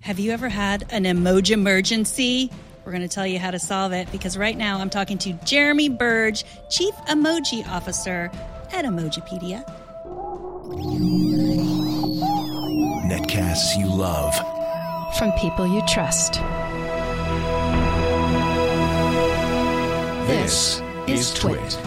Have you ever had an emoji emergency? We're going to tell you how to solve it because right now I'm talking to Jeremy Burge, Chief Emoji Officer at Emojipedia. Netcasts you love. From people you trust. This is Twit.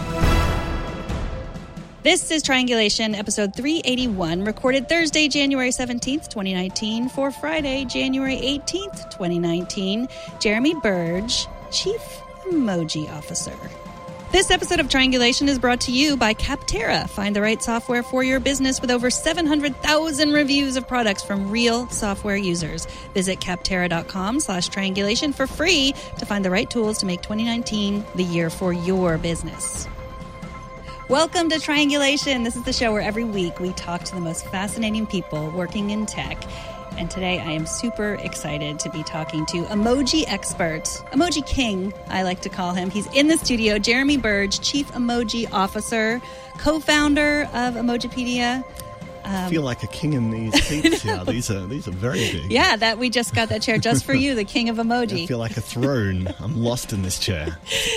This is Triangulation, episode 381, recorded Thursday, January 17th, 2019, for Friday, January 18th, 2019. Jeremy Burge, Chief Emoji Officer. This episode of Triangulation is brought to you by Capterra. Find the right software for your business with over 700,000 reviews of products from real software users. Visit capterra.com/triangulation for free to find the right tools to make 2019 the year for your business. Welcome to Triangulation. This is the show where every week we talk to the most fascinating people working in tech. And today I am super excited to be talking to emoji expert, Emoji King, I like to call him. He's in the studio, Jeremy Burge, Chief Emoji Officer, co-founder of Emojipedia. I feel like a king in these seats here. These are very big. Yeah, that we just got that chair just for you, the king of emoji. I feel like a throne. I'm lost in this chair.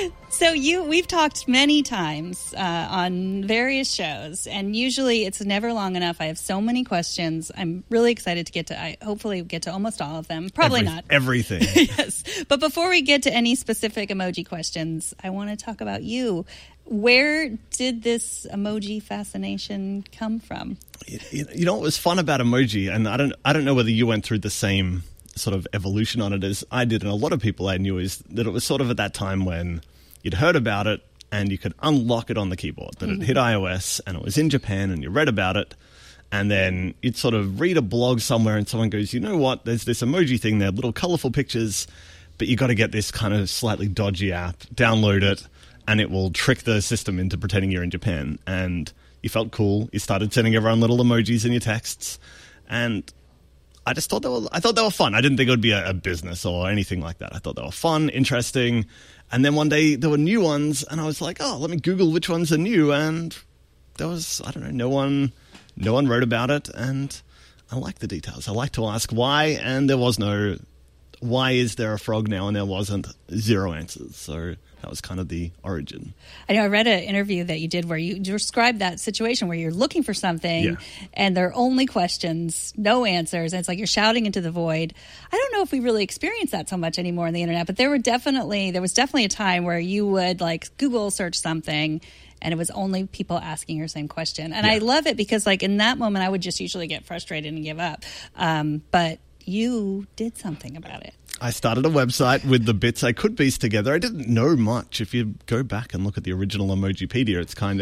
So we've talked many times on various shows, and usually it's never long enough. I have so many questions. I'm really excited to hopefully get to almost all of them. Probably not. Everything. Yes. But before we get to any specific emoji questions, I want to talk about you. Where did this emoji fascination come from? You know what was fun about emoji, and I don't know whether you went through the same sort of evolution on it as I did, and a lot of people I knew, is that it was sort of at that time when you'd heard about it and you could unlock it on the keyboard, that it hit iOS and it was in Japan and you read about it, and then you'd sort of read a blog somewhere and someone goes, you know what, there's this emoji thing there, little colorful pictures, but you got to get this kind of slightly dodgy app, download it, and it will trick the system into pretending you're in Japan. And you felt cool. You started sending everyone little emojis in your texts. And I just thought they were fun. I didn't think it would be a business or anything like that. I thought they were fun, interesting. And then one day there were new ones, and I was like, oh, let me Google which ones are new. And there was, I don't know, no one wrote about it. And I like the details. I like to ask why, and there was no, why is there a frog now? And there wasn't, zero answers. So that was kind of the origin. I know I read an interview that you did where you described that situation where you're looking for something and there are only questions, no answers. And it's like you're shouting into the void. I don't know if we really experience that so much anymore on the internet, but there was definitely a time where you would like Google search something and it was only people asking your same question. And I love it because like in that moment I would just usually get frustrated and give up. But you did something about it. I started a website with the bits I could piece together. I didn't know much. If you go back and look at the original Emojipedia,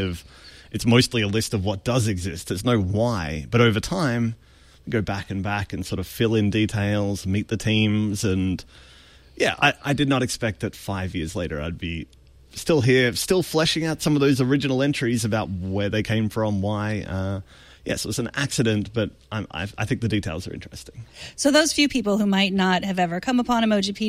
it's mostly a list of what does exist. There's no why. But over time, we go back and sort of fill in details, meet the teams. And yeah, I did not expect that 5 years later I'd be still here, still fleshing out some of those original entries about where they came from, why. Yes, it was an accident, but I think the details are interesting. So those few people who might not have ever come upon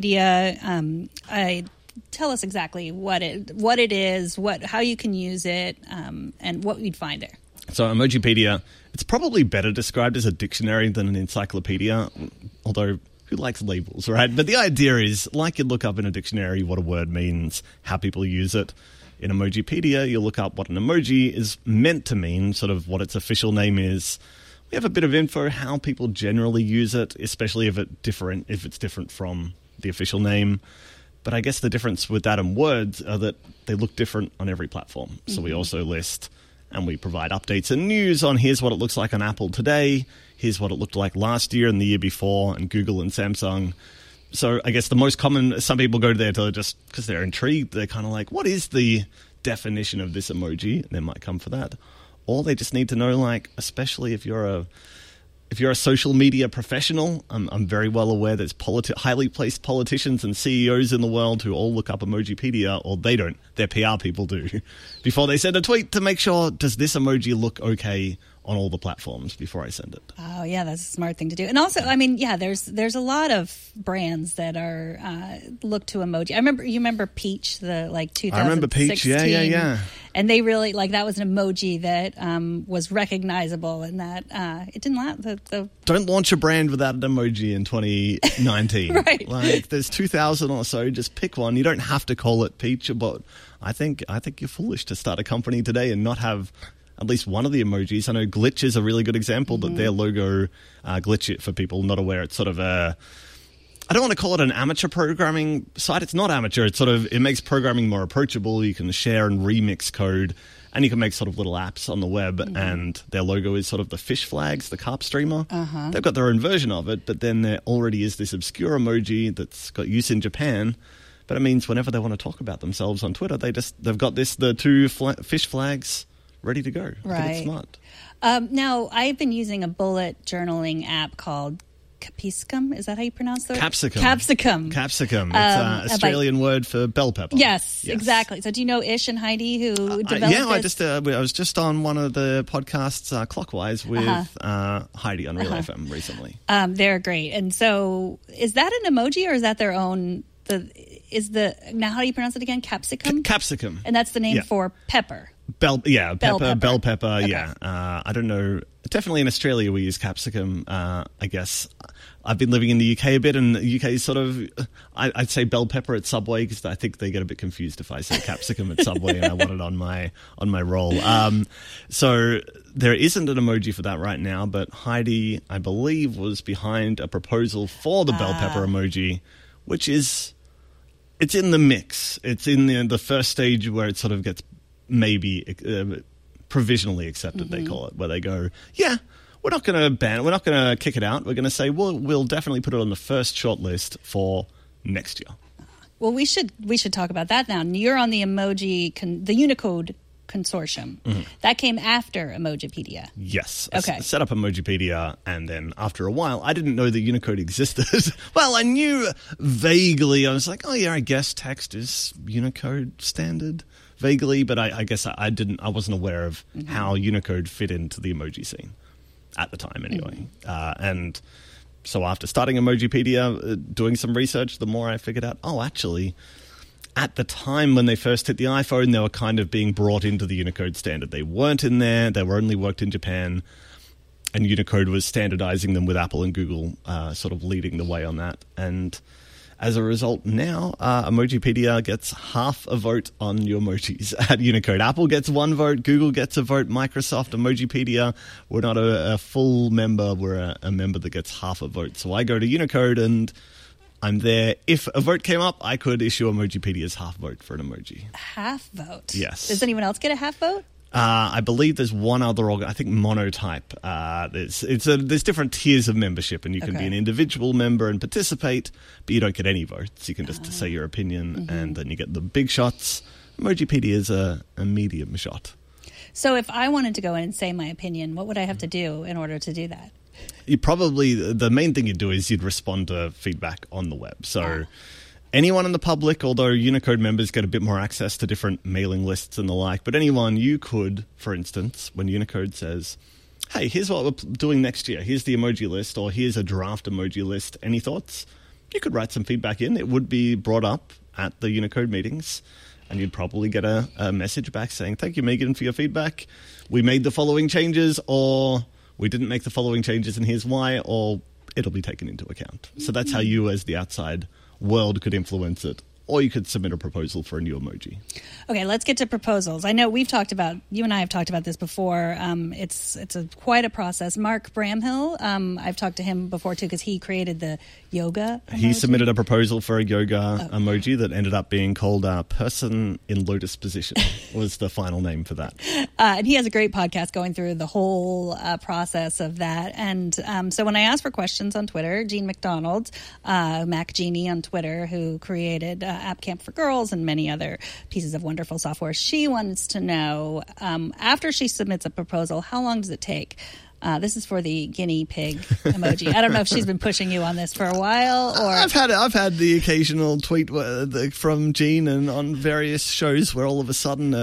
Emojipedia, tell us exactly what it is, how you can use it, and what you'd find there. So Emojipedia, it's probably better described as a dictionary than an encyclopedia, although who likes labels, right? But the idea is, like you'd look up in a dictionary what a word means, how people use it. In Emojipedia, you look up what an emoji is meant to mean, sort of what its official name is. We have a bit of info how people generally use it, especially if it's different from the official name. But I guess the difference with that and words are that they look different on every platform. So we also list and we provide updates and news on here's what it looks like on Apple today, here's what it looked like last year and the year before, and Google and Samsung. So I guess the most common, some people go there to just because they're intrigued. They're kind of like, what is the definition of this emoji? And they might come for that. Or they just need to know, like, especially if you're a social media professional, I'm very well aware there's highly placed politicians and CEOs in the world who all look up Emojipedia, or they don't. Their PR people do. Before they send a tweet to make sure, does this emoji look okay on all the platforms before I send it? Oh, yeah, that's a smart thing to do. And also, I mean, yeah, there's a lot of brands that are look to emoji. You remember Peach, the 2016? I remember Peach, yeah. And they really, like, that was an emoji that was recognizable and that it didn't last. Don't launch a brand without an emoji in 2019. Right. Like, there's 2,000 or so. Just pick one. You don't have to call it Peach, but I think you're foolish to start a company today and not have at least one of the emojis. I know Glitch is a really good example that their logo, Glitch, it for people not aware, it's sort of a... I don't want to call it an amateur programming site. It's not amateur. It's it makes programming more approachable. You can share and remix code, and you can make sort of little apps on the web. And their logo is sort of the fish flags, the carp streamer. They've got their own version of it, but then there already is this obscure emoji that's got use in Japan. But it means whenever they want to talk about themselves on Twitter, they've got the two fish flags ready to go. Right. I think it's smart. Now, I've been using a bullet journaling app called Capsicum. Is that how you pronounce the word? Capsicum. Capsicum. It's an Australian word for bell pepper. Yes, exactly. So do you know Ish and Heidi who developed this? I was just on one of the podcasts, Clockwise, with Heidi on Real FM recently. They're great. And so is that an emoji or is that their own... Now how do you pronounce it again? Capsicum? Capsicum. And that's the name for pepper. Bell pepper. Okay. Yeah. I don't know. Definitely in Australia we use capsicum. I guess I've been living in the UK a bit, and the UK is sort of, I'd say bell pepper at Subway because I think they get a bit confused if I say capsicum at Subway and I want it on my roll. So there isn't an emoji for that right now, but Heidi, I believe, was behind a proposal for the bell pepper emoji, which is, it's in the mix. It's in the first stage where it sort of gets maybe provisionally accepted, they call it, where they go, yeah, we're not going to ban it, we're not going to kick it out, we're going to say, we'll definitely put it on the first shortlist for next year. Well, we should talk about that now. You're on the the Unicode consortium. That came after Emojipedia. Yes. Okay. I set up Emojipedia, and then after a while, I didn't know that Unicode existed. Well, I knew vaguely. I was like, oh yeah, I guess text is Unicode standard. Vaguely, but I guess I wasn't aware of how Unicode fit into the emoji scene at the time anyway. And so after starting Emojipedia, doing some research, the more I figured out, actually, at the time when they first hit the iPhone, they were kind of being brought into the Unicode standard. They weren't in there. They were only worked in Japan. And Unicode was standardizing them with Apple and Google sort of leading the way on that. And as a result, now Emojipedia gets half a vote on your emojis at Unicode. Apple gets one vote, Google gets a vote, Microsoft, Emojipedia. We're not a full member, we're a member that gets half a vote. So I go to Unicode and I'm there. If a vote came up, I could issue Emojipedia's half vote for an emoji. Half vote? Yes. Does anyone else get a half vote? I believe there's one other I think Monotype. There's different tiers of membership, and you can be an individual member and participate, but you don't get any votes. You can just say your opinion, and then you get the big shots. Emojipedia is a medium shot. So if I wanted to go in and say my opinion, what would I have to do in order to do that? The main thing you'd do is you'd respond to feedback on the web. So anyone in the public, although Unicode members get a bit more access to different mailing lists and the like, but anyone, you could, for instance, when Unicode says, hey, here's what we're doing next year, here's the emoji list, or here's a draft emoji list, any thoughts? You could write some feedback in. It would be brought up at the Unicode meetings, and you'd probably get a message back saying, thank you, Megan, for your feedback. We made the following changes, or we didn't make the following changes, and here's why, or it'll be taken into account. So that's how you, as the outside world, could influence it. Or you could submit a proposal for a new emoji. Okay, let's get to proposals. I know you and I have talked about this before. It's quite a process. Mark Bramhill, I've talked to him before too because he created the yoga emoji. He submitted a proposal for a yoga emoji that ended up being called Person in Lotus Position was the final name for that. And he has a great podcast going through the whole process of that. And so when I asked for questions on Twitter, Jean McDonald, Mac Genie on Twitter, who created App Camp for Girls and many other pieces of wonderful software. She wants to know, after she submits a proposal, how long does it take? This is for the guinea pig emoji. I don't know if she's been pushing you on this for a while, or I've had the occasional tweet from Jean and on various shows where all of a sudden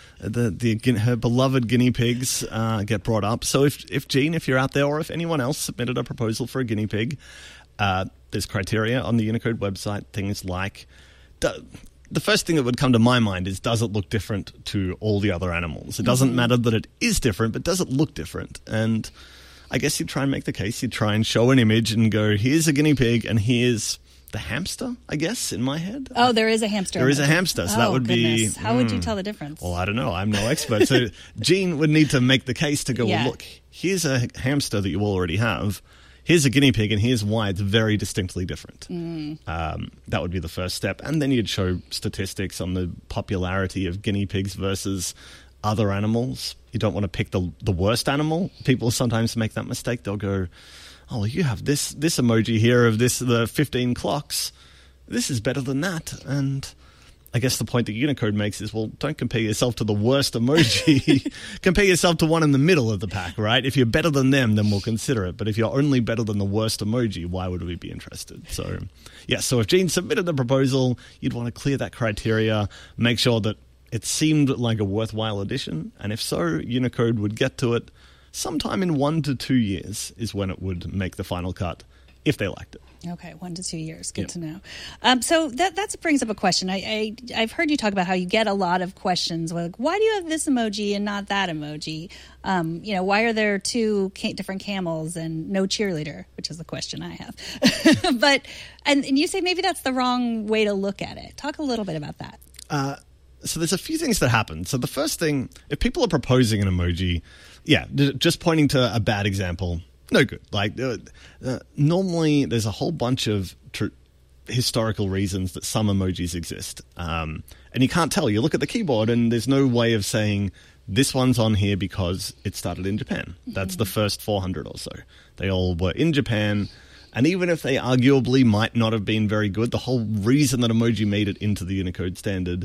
her beloved guinea pigs get brought up. So if Jean, if you're out there, or if anyone else submitted a proposal for a guinea pig, there's criteria on the Unicode website. Things like the first thing that would come to my mind is, does it look different to all the other animals? It doesn't matter that it is different, but does it look different? And I guess you'd try and make the case. You'd try and show an image and go, here's a guinea pig and here's the hamster, I guess, in my head. Oh, there is a hamster. There is a hamster, so that would be... How would you tell the difference? Well, I don't know. I'm no expert. So Jean would need to make the case to go, well, look, here's a hamster that you already have. Here's a guinea pig, and here's why it's very distinctly different. That would be the first step. And then you'd show statistics on the popularity of guinea pigs versus other animals. You don't want to pick the worst animal. People sometimes make that mistake. They'll go, oh, you have this emoji here of the 15 clocks. This is better than that. And I guess the point that Unicode makes is, well, don't compare yourself to the worst emoji. Compare yourself to one in the middle of the pack, right? If you're better than them, then we'll consider it. But if you're only better than the worst emoji, why would we be interested? So, yeah, so if Jean submitted the proposal, you'd want to clear that criteria, make sure that it seemed like a worthwhile addition. And if so, Unicode would get to it sometime in 1 to 2 years is when it would make the final cut, if they liked it. Okay, 1 to 2 years. Good to know. So that brings up a question. I've heard you talk about how you get a lot of questions. Like, why do you have this emoji and not that emoji? Why are there two different camels and no cheerleader? Which is the question I have. But and you say maybe that's the wrong way to look at it. Talk a little bit about that. So there's a few things that happen. So the first thing, if people are proposing an emoji, just pointing to a bad example, no good. Like, normally there's a whole bunch of historical reasons that some emojis exist. And you can't tell. You look at the keyboard and there's no way of saying this one's on here because it started in Japan. That's the first 400 or so. They all were in Japan. And even if they arguably might not have been very good, the whole reason that emoji made it into the Unicode standard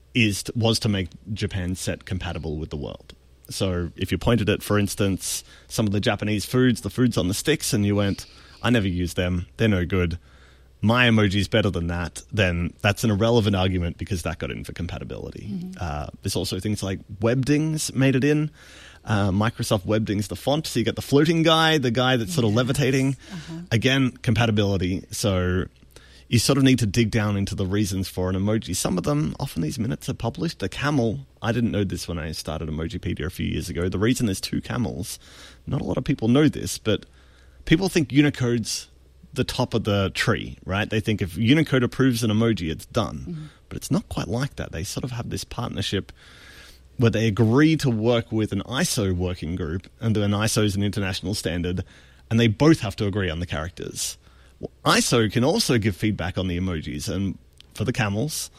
was to make Japan's set compatible with the world. So if you pointed at, for instance, some of the Japanese foods, the foods on the sticks, and you went, I never use them, they're no good, my emoji's better than that, then that's an irrelevant argument because that got in for compatibility. There's also things like Webdings made it in. Microsoft Webdings, the font, so you get the floating guy, the guy that's sort of levitating. Again, compatibility. So you sort of need to dig down into the reasons for an emoji. Some of them, often these minutes are published. The camel, I didn't know this when I started Emojipedia a few years ago. The reason there's two camels, not a lot of people know this, but people think Unicode's the top of the tree, right? They think if Unicode approves an emoji, it's done. But it's not quite like that. They sort of have this partnership where they agree to work with an ISO working group, and then ISO is an international standard, and they both have to agree on the characters. Well, ISO can also give feedback on the emojis, and for the camels,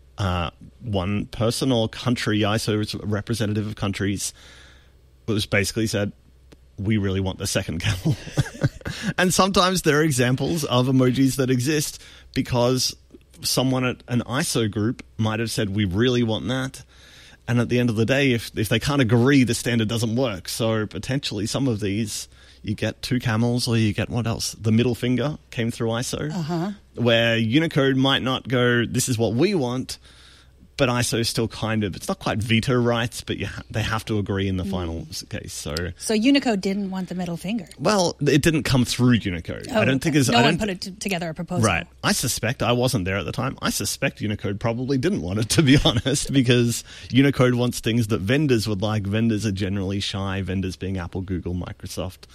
one person or country, ISO is a representative of countries, was basically said, we really want the second camel. And sometimes there are examples of emojis that exist because someone at an ISO group might have said, we really want that. And at the end of the day, if they can't agree, the standard doesn't work. So potentially some of these, you get two camels, or you get what else? The middle finger came through ISO, where Unicode might not go, this is what we want, but ISO is still kind of, it's not quite veto rights, but they have to agree in the final case. So Unicode didn't want the middle finger. Well, it didn't come through Unicode. Oh, I don't think no one put together a proposal. Right. I suspect, I wasn't there at the time, I suspect Unicode probably didn't want it, to be honest, because Unicode wants things that vendors would like. Vendors are generally shy, vendors being Apple, Google, Microsoft.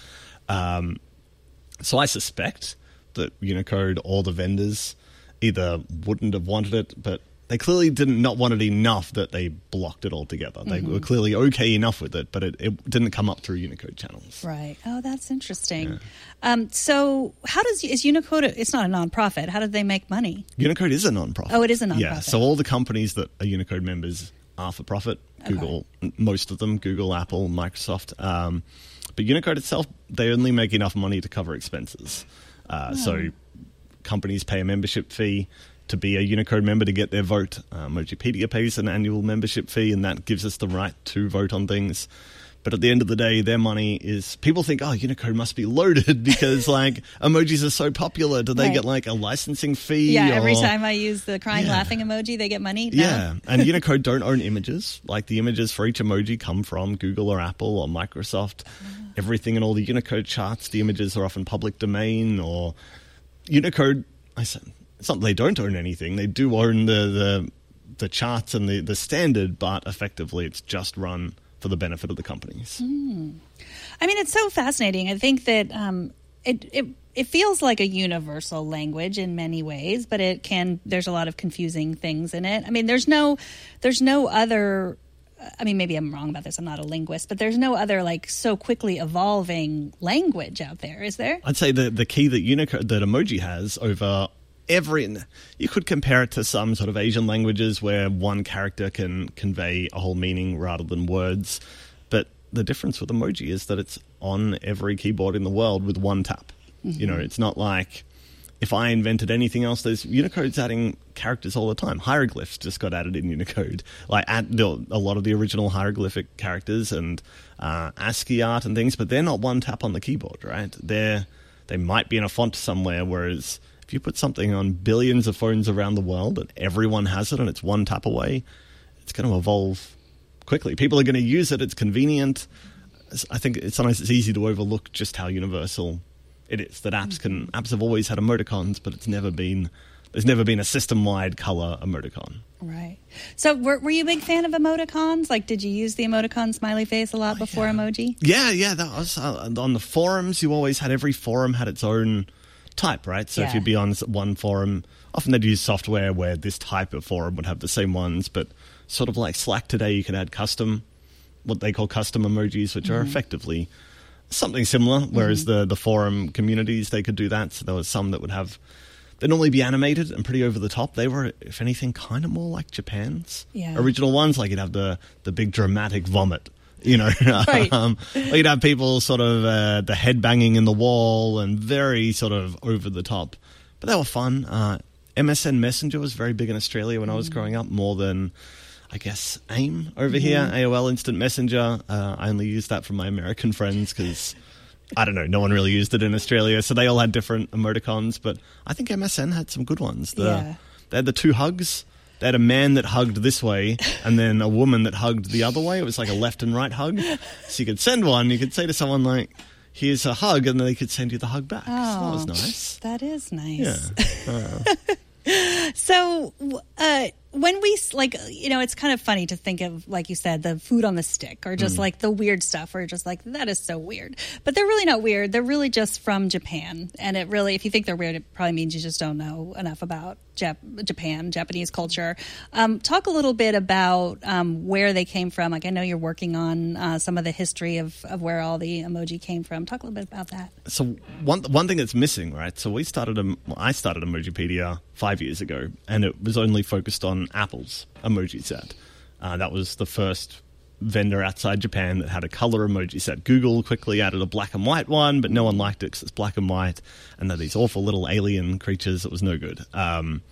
So I suspect that Unicode or the vendors either wouldn't have wanted it, but they clearly didn't not want it enough that they blocked it altogether. They were clearly okay enough with it, but it didn't come up through Unicode channels. Right. Oh, that's interesting. Yeah. So how is Unicode, it's not a nonprofit, how do they make money? Unicode is a nonprofit. Oh, it is a nonprofit. Yeah, so all the companies that are Unicode members are for profit. Google, most of them, Google, Apple, Microsoft. But Unicode itself, they only make enough money to cover expenses. So companies pay a membership fee to be a Unicode member to get their vote. Emojipedia pays an annual membership fee, and that gives us the right to vote on things. But at the end of the day, their money is... People think, oh, Unicode must be loaded because, like, emojis are so popular. Do they get, like, a licensing fee? Yeah, every time I use the crying laughing emoji, they get money? No. Yeah, and Unicode don't own images. Like, the images for each emoji come from Google or Apple or Microsoft. Everything in all the Unicode charts, the images are often public domain, or Unicode... It's not they don't own anything. They do own the the charts and the standard, but effectively it's just run for the benefit of the companies. I mean, it's so fascinating. I think that it feels like a universal language in many ways, but there's a lot of confusing things in it. I mean, there's no other, I mean, maybe I'm wrong about this, I'm not a linguist, but there's no other like so quickly evolving language out there, is there? I'd say the key that emoji has over you could compare it to some sort of Asian languages where one character can convey a whole meaning rather than words. But the difference with emoji is that it's on every keyboard in the world with one tap. Mm-hmm. You know, it's not like if I invented anything else. There's Unicode's adding characters all the time. Hieroglyphs just got added in Unicode. Like a lot of the original hieroglyphic characters and ASCII art and things, but they're not one tap on the keyboard, right? They might be in a font somewhere, whereas if you put something on billions of phones around the world and everyone has it and it's one tap away, it's going to evolve quickly. People are going to use it. It's convenient. I think sometimes it's easy to overlook just how universal it is. That apps have always had emoticons, but there's never been a system-wide color emoticon. Right. So were you a big fan of emoticons? Like, did you use the emoticon smiley face a lot before emoji? Yeah. That was on the forums. Every forum had its own type, right? So if you'd be on one forum, often they'd use software where this type of forum would have the same ones, but sort of like Slack today, you can add what they call custom emojis, which are effectively something similar, whereas the forum communities, they could do that. So there was some that they'd normally be animated and pretty over the top. They were, if anything, kind of more like Japan's original ones. Like you'd have the big dramatic vomit, you know. Right. Or you'd have people sort of the head banging in the wall and very sort of over the top. But they were fun. MSN Messenger was very big in Australia when I was growing up, more than, I guess, AIM over here, AOL Instant Messenger. I only used that from my American friends because, I don't know, no one really used it in Australia. So they all had different emoticons. But I think MSN had some good ones. They had the two hugs. They had a man that hugged this way and then a woman that hugged the other way. It was like a left and right hug. So you could send one. You could say to someone like, here's a hug, and then they could send you the hug back. So that was nice. That is nice. Yeah. So when we, like, you know, it's kind of funny to think of, like you said, the food on the stick or just like the weird stuff where you're just like, that is so weird. But they're really not weird. They're really just from Japan. And it really, if you think they're weird, it probably means you just don't know enough about Japanese culture. Talk a little bit about where they came from. Like, I know you're working on some of the history of where all the emoji came from. Talk a little bit about that. So one thing that's missing, right? So I started Emojipedia 5 years ago, and it was only focused on Apple's emoji set. That was the first vendor outside Japan that had a color emoji set. Google quickly added a black and white one, but no one liked it because it's black and white, and they're these awful little alien creatures. It was no good. And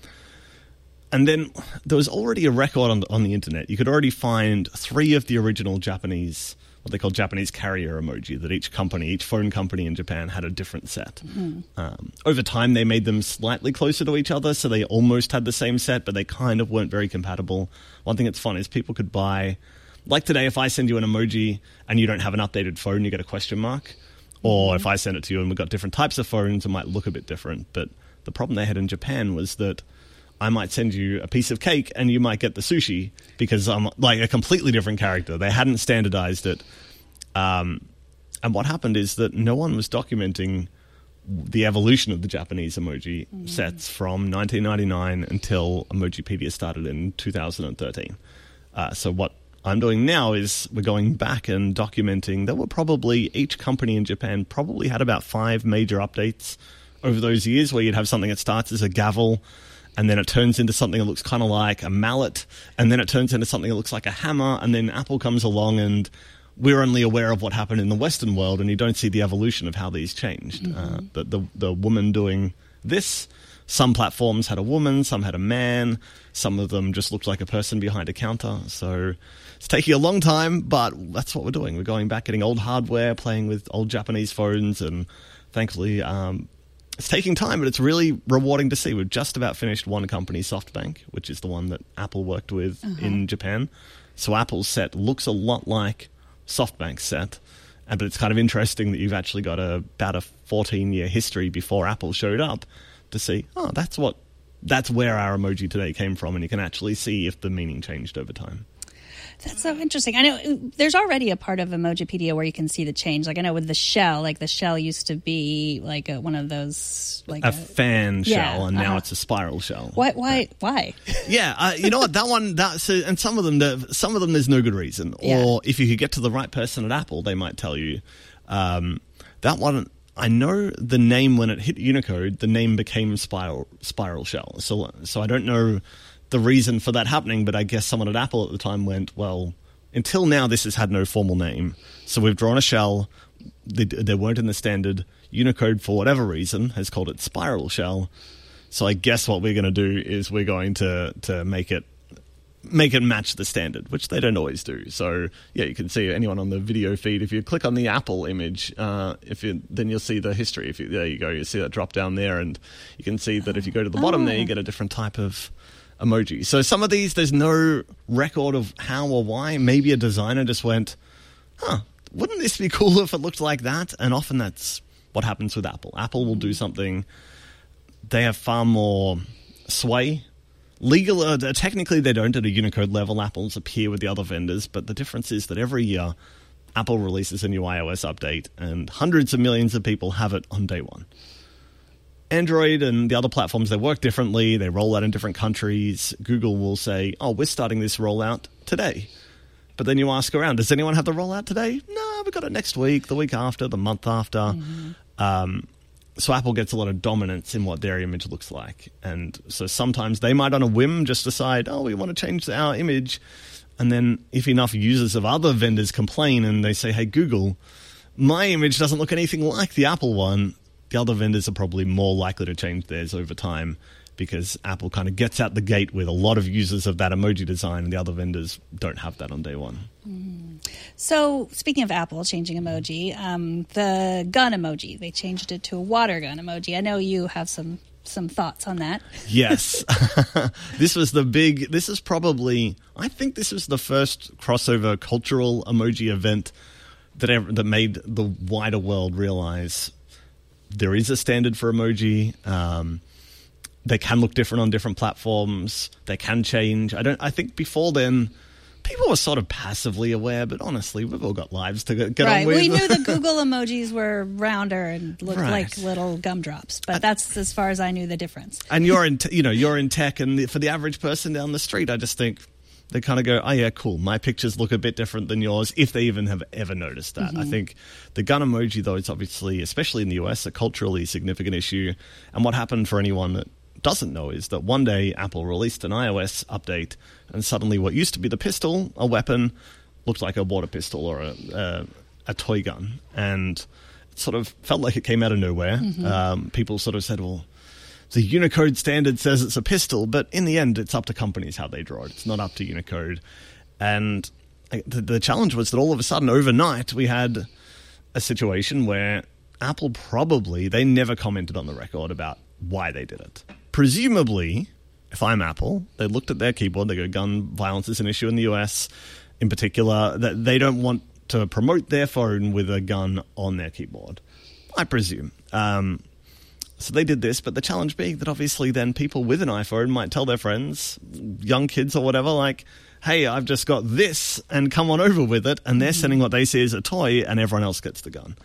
then there was already a record on the internet. You could already find 3 of the original Japanese, what they call Japanese carrier emoji, that each phone company in Japan had a different set. Over time, they made them slightly closer to each other, so they almost had the same set, but they kind of weren't very compatible. One thing that's fun is people could buy, like today, if I send you an emoji and you don't have an updated phone, you get a question mark. Or if I send it to you and we've got different types of phones, it might look a bit different. But the problem they had in Japan was that I might send you a piece of cake and you might get the sushi because I'm like a completely different character. They hadn't standardized it. And what happened is that no one was documenting the evolution of the Japanese emoji sets from 1999 until Emojipedia started in 2013. So what I'm doing now is we're going back and documenting. There were probably, each company in Japan probably had about 5 major updates over those years, where you'd have something that starts as a gavel, and then it turns into something that looks kind of like a mallet, and then it turns into something that looks like a hammer, and then Apple comes along, and we're only aware of what happened in the Western world, and you don't see the evolution of how these changed. The woman doing this, some platforms had a woman, some had a man, some of them just looked like a person behind a counter. So it's taking a long time, but that's what we're doing. We're going back, getting old hardware, playing with old Japanese phones, and thankfully it's taking time, but it's really rewarding to see. We've just about finished one company, SoftBank, which is the one that Apple worked with in Japan. So Apple's set looks a lot like SoftBank's set, but it's kind of interesting that you've actually got about a 14-year history before Apple showed up to see, that's what that's where our emoji today came from, and you can actually see if the meaning changed over time. That's so interesting. I know there's already a part of Emojipedia where you can see the change. Like I know with the shell, like the shell used to be like one of those, like a fan shell, and now it's a spiral shell. Why? Yeah, you know what? And some of them there's no good reason. Or if you could get to the right person at Apple, they might tell you that one. I know the name when it hit Unicode, the name became spiral shell. So I don't know the reason for that happening, but I guess someone at Apple at the time went, well, until now this has had no formal name, so we've drawn a shell. They weren't in the standard. Unicode, for whatever reason, has called it spiral shell. So I guess what we're going to do is we're going to make it match the standard, which they don't always do. So yeah, you can see anyone on the video feed. If you click on the Apple image, then you'll see the history. There you go. You see that drop down there, and you can see that if you go to the bottom there, you get a different type of emoji. So some of these, there's no record of how or why. Maybe a designer just went, wouldn't this be cool if it looked like that? And often that's what happens with Apple. Apple will do something. They have far more sway. Technically they don't at a Unicode level. Apples appear with the other vendors, but the difference is that every year Apple releases a new iOS update, and hundreds of millions of people have it on day one. Android and the other platforms, they work differently. They roll out in different countries. Google will say, we're starting this rollout today. But then you ask around, does anyone have the rollout today? No, we've got it next week, the week after, the month after. Mm-hmm. So Apple gets a lot of dominance in what their image looks like. And so sometimes they might on a whim just decide, we want to change our image. And then if enough users of other vendors complain and they say, hey, Google, my image doesn't look anything like the Apple one, the other vendors are probably more likely to change theirs over time, because Apple kind of gets out the gate with a lot of users of that emoji design, and the other vendors don't have that on day one. So speaking of Apple changing emoji, the gun emoji, they changed it to a water gun emoji. I know you have some thoughts on that. Yes. This was I think this was the first crossover cultural emoji event that made the wider world realize there is a standard for emoji. They can look different on different platforms. They can change. I think before then, people were sort of passively aware, but honestly, we've all got lives to get on with. We knew the Google emojis were rounder and looked like little gumdrops, but that's as far as I knew the difference. And you're in tech, and for the average person down the street, I just think they kind of go, oh yeah, cool, my pictures look a bit different than yours, if they even have ever noticed that. Mm-hmm. I think the gun emoji, though, is obviously, especially in the US, a culturally significant issue. And what happened for anyone that doesn't know is that one day Apple released an iOS update, and suddenly what used to be the pistol, a weapon, looked like a water pistol or a toy gun. And it sort of felt like it came out of nowhere. Mm-hmm. People sort of said, well, the Unicode standard says it's a pistol, but in the end, it's up to companies how they draw it. It's not up to Unicode. And the challenge was that all of a sudden, overnight, we had a situation where Apple they never commented on the record about why they did it. Presumably, if I'm Apple, they looked at their keyboard, they go, gun violence is an issue in the US, in particular, that they don't want to promote their phone with a gun on their keyboard, I presume. So they did this, but the challenge being that obviously then people with an iPhone might tell their friends, young kids or whatever, like, hey, I've just got this, and come on over with it, and they're sending what they see as a toy, and everyone else gets the gun.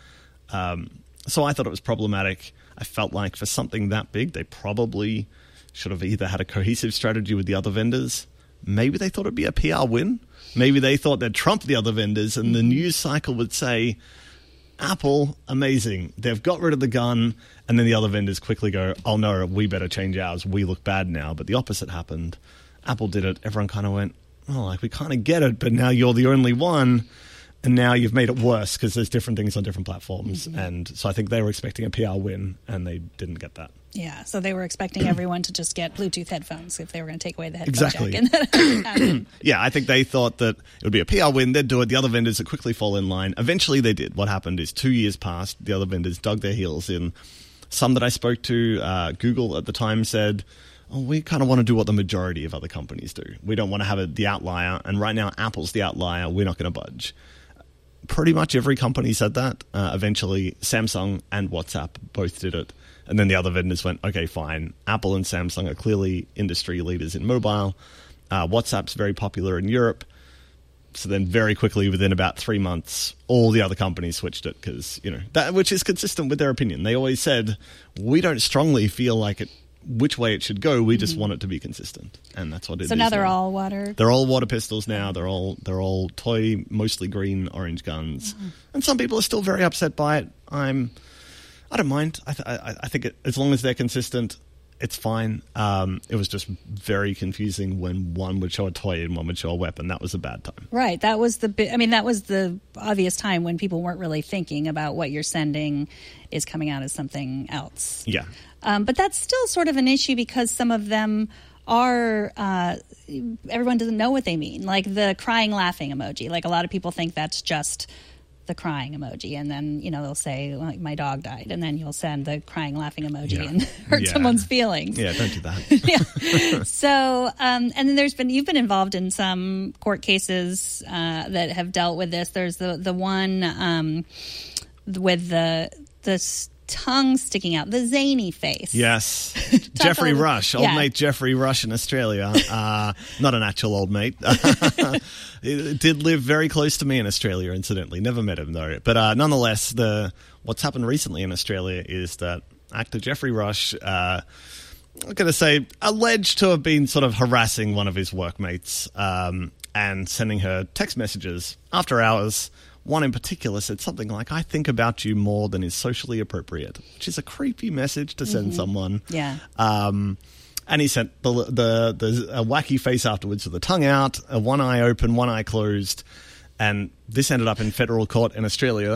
So I thought it was problematic. I felt like for something that big, they probably should have either had a cohesive strategy with the other vendors. Maybe they thought it'd be a PR win. Maybe they thought they'd trump the other vendors, and the news cycle would say, Apple, amazing. They've got rid of the gun, and then the other vendors quickly go, oh no, we better change ours. We look bad now. But the opposite happened. Apple did it. Everyone kind of went, we kind of get it, but now you're the only one. And now you've made it worse because there's different things on different platforms. Mm-hmm. And so I think they were expecting a PR win, and they didn't get that. Yeah, so they were expecting everyone to just get Bluetooth headphones if they were going to take away the headphone jack. Yeah, I think they thought that it would be a PR win. They'd do it. The other vendors would quickly fall in line. Eventually they did. What happened is 2 years passed. The other vendors dug their heels in. Some that I spoke to, Google at the time said, we kind of want to do what the majority of other companies do. We don't want to have the outlier. And right now, Apple's the outlier. We're not going to budge. Pretty much every company said that. Eventually, Samsung and WhatsApp both did it. And then the other vendors went, okay, fine. Apple and Samsung are clearly industry leaders in mobile. WhatsApp's very popular in Europe. So then very quickly, within about 3 months, all the other companies switched it because, that which is consistent with their opinion. They always said, we don't strongly feel like it, which way it should go. We just want it to be consistent. And that's what it is. So now they're all water. They're all water pistols now. They're all toy, mostly green, orange guns. And some people are still very upset by it. I don't mind. I think as long as they're consistent, it's fine. It was just very confusing when one would show a toy and one would show a weapon. That was a bad time. Right. That was the obvious time when people weren't really thinking about what you're sending is coming out as something else. Yeah. But that's still sort of an issue because some of them are, everyone doesn't know what they mean. Like the crying, laughing emoji. Like a lot of people think that's just the crying emoji, and then they'll say like, my dog died, and then you'll send the crying laughing emoji and hurt someone's feelings. Yeah, don't do that. Yeah. So and then you've been involved in some court cases that have dealt with this. There's the one with the tongue sticking out, the zany face. Yes. Jeffrey Rush, old mate Jeffrey Rush in Australia. Not an actual old mate. He did live very close to me in Australia, incidentally. Never met him, though. But nonetheless, what's happened recently in Australia is that actor Jeffrey Rush, I'm going to say, alleged to have been sort of harassing one of his workmates and sending her text messages after hours. One in particular said something like, I think about you more than is socially appropriate, which is a creepy message to send someone. Yeah. And he sent the wacky face afterwards with the tongue out, one eye open, one eye closed. And this ended up in federal court in Australia.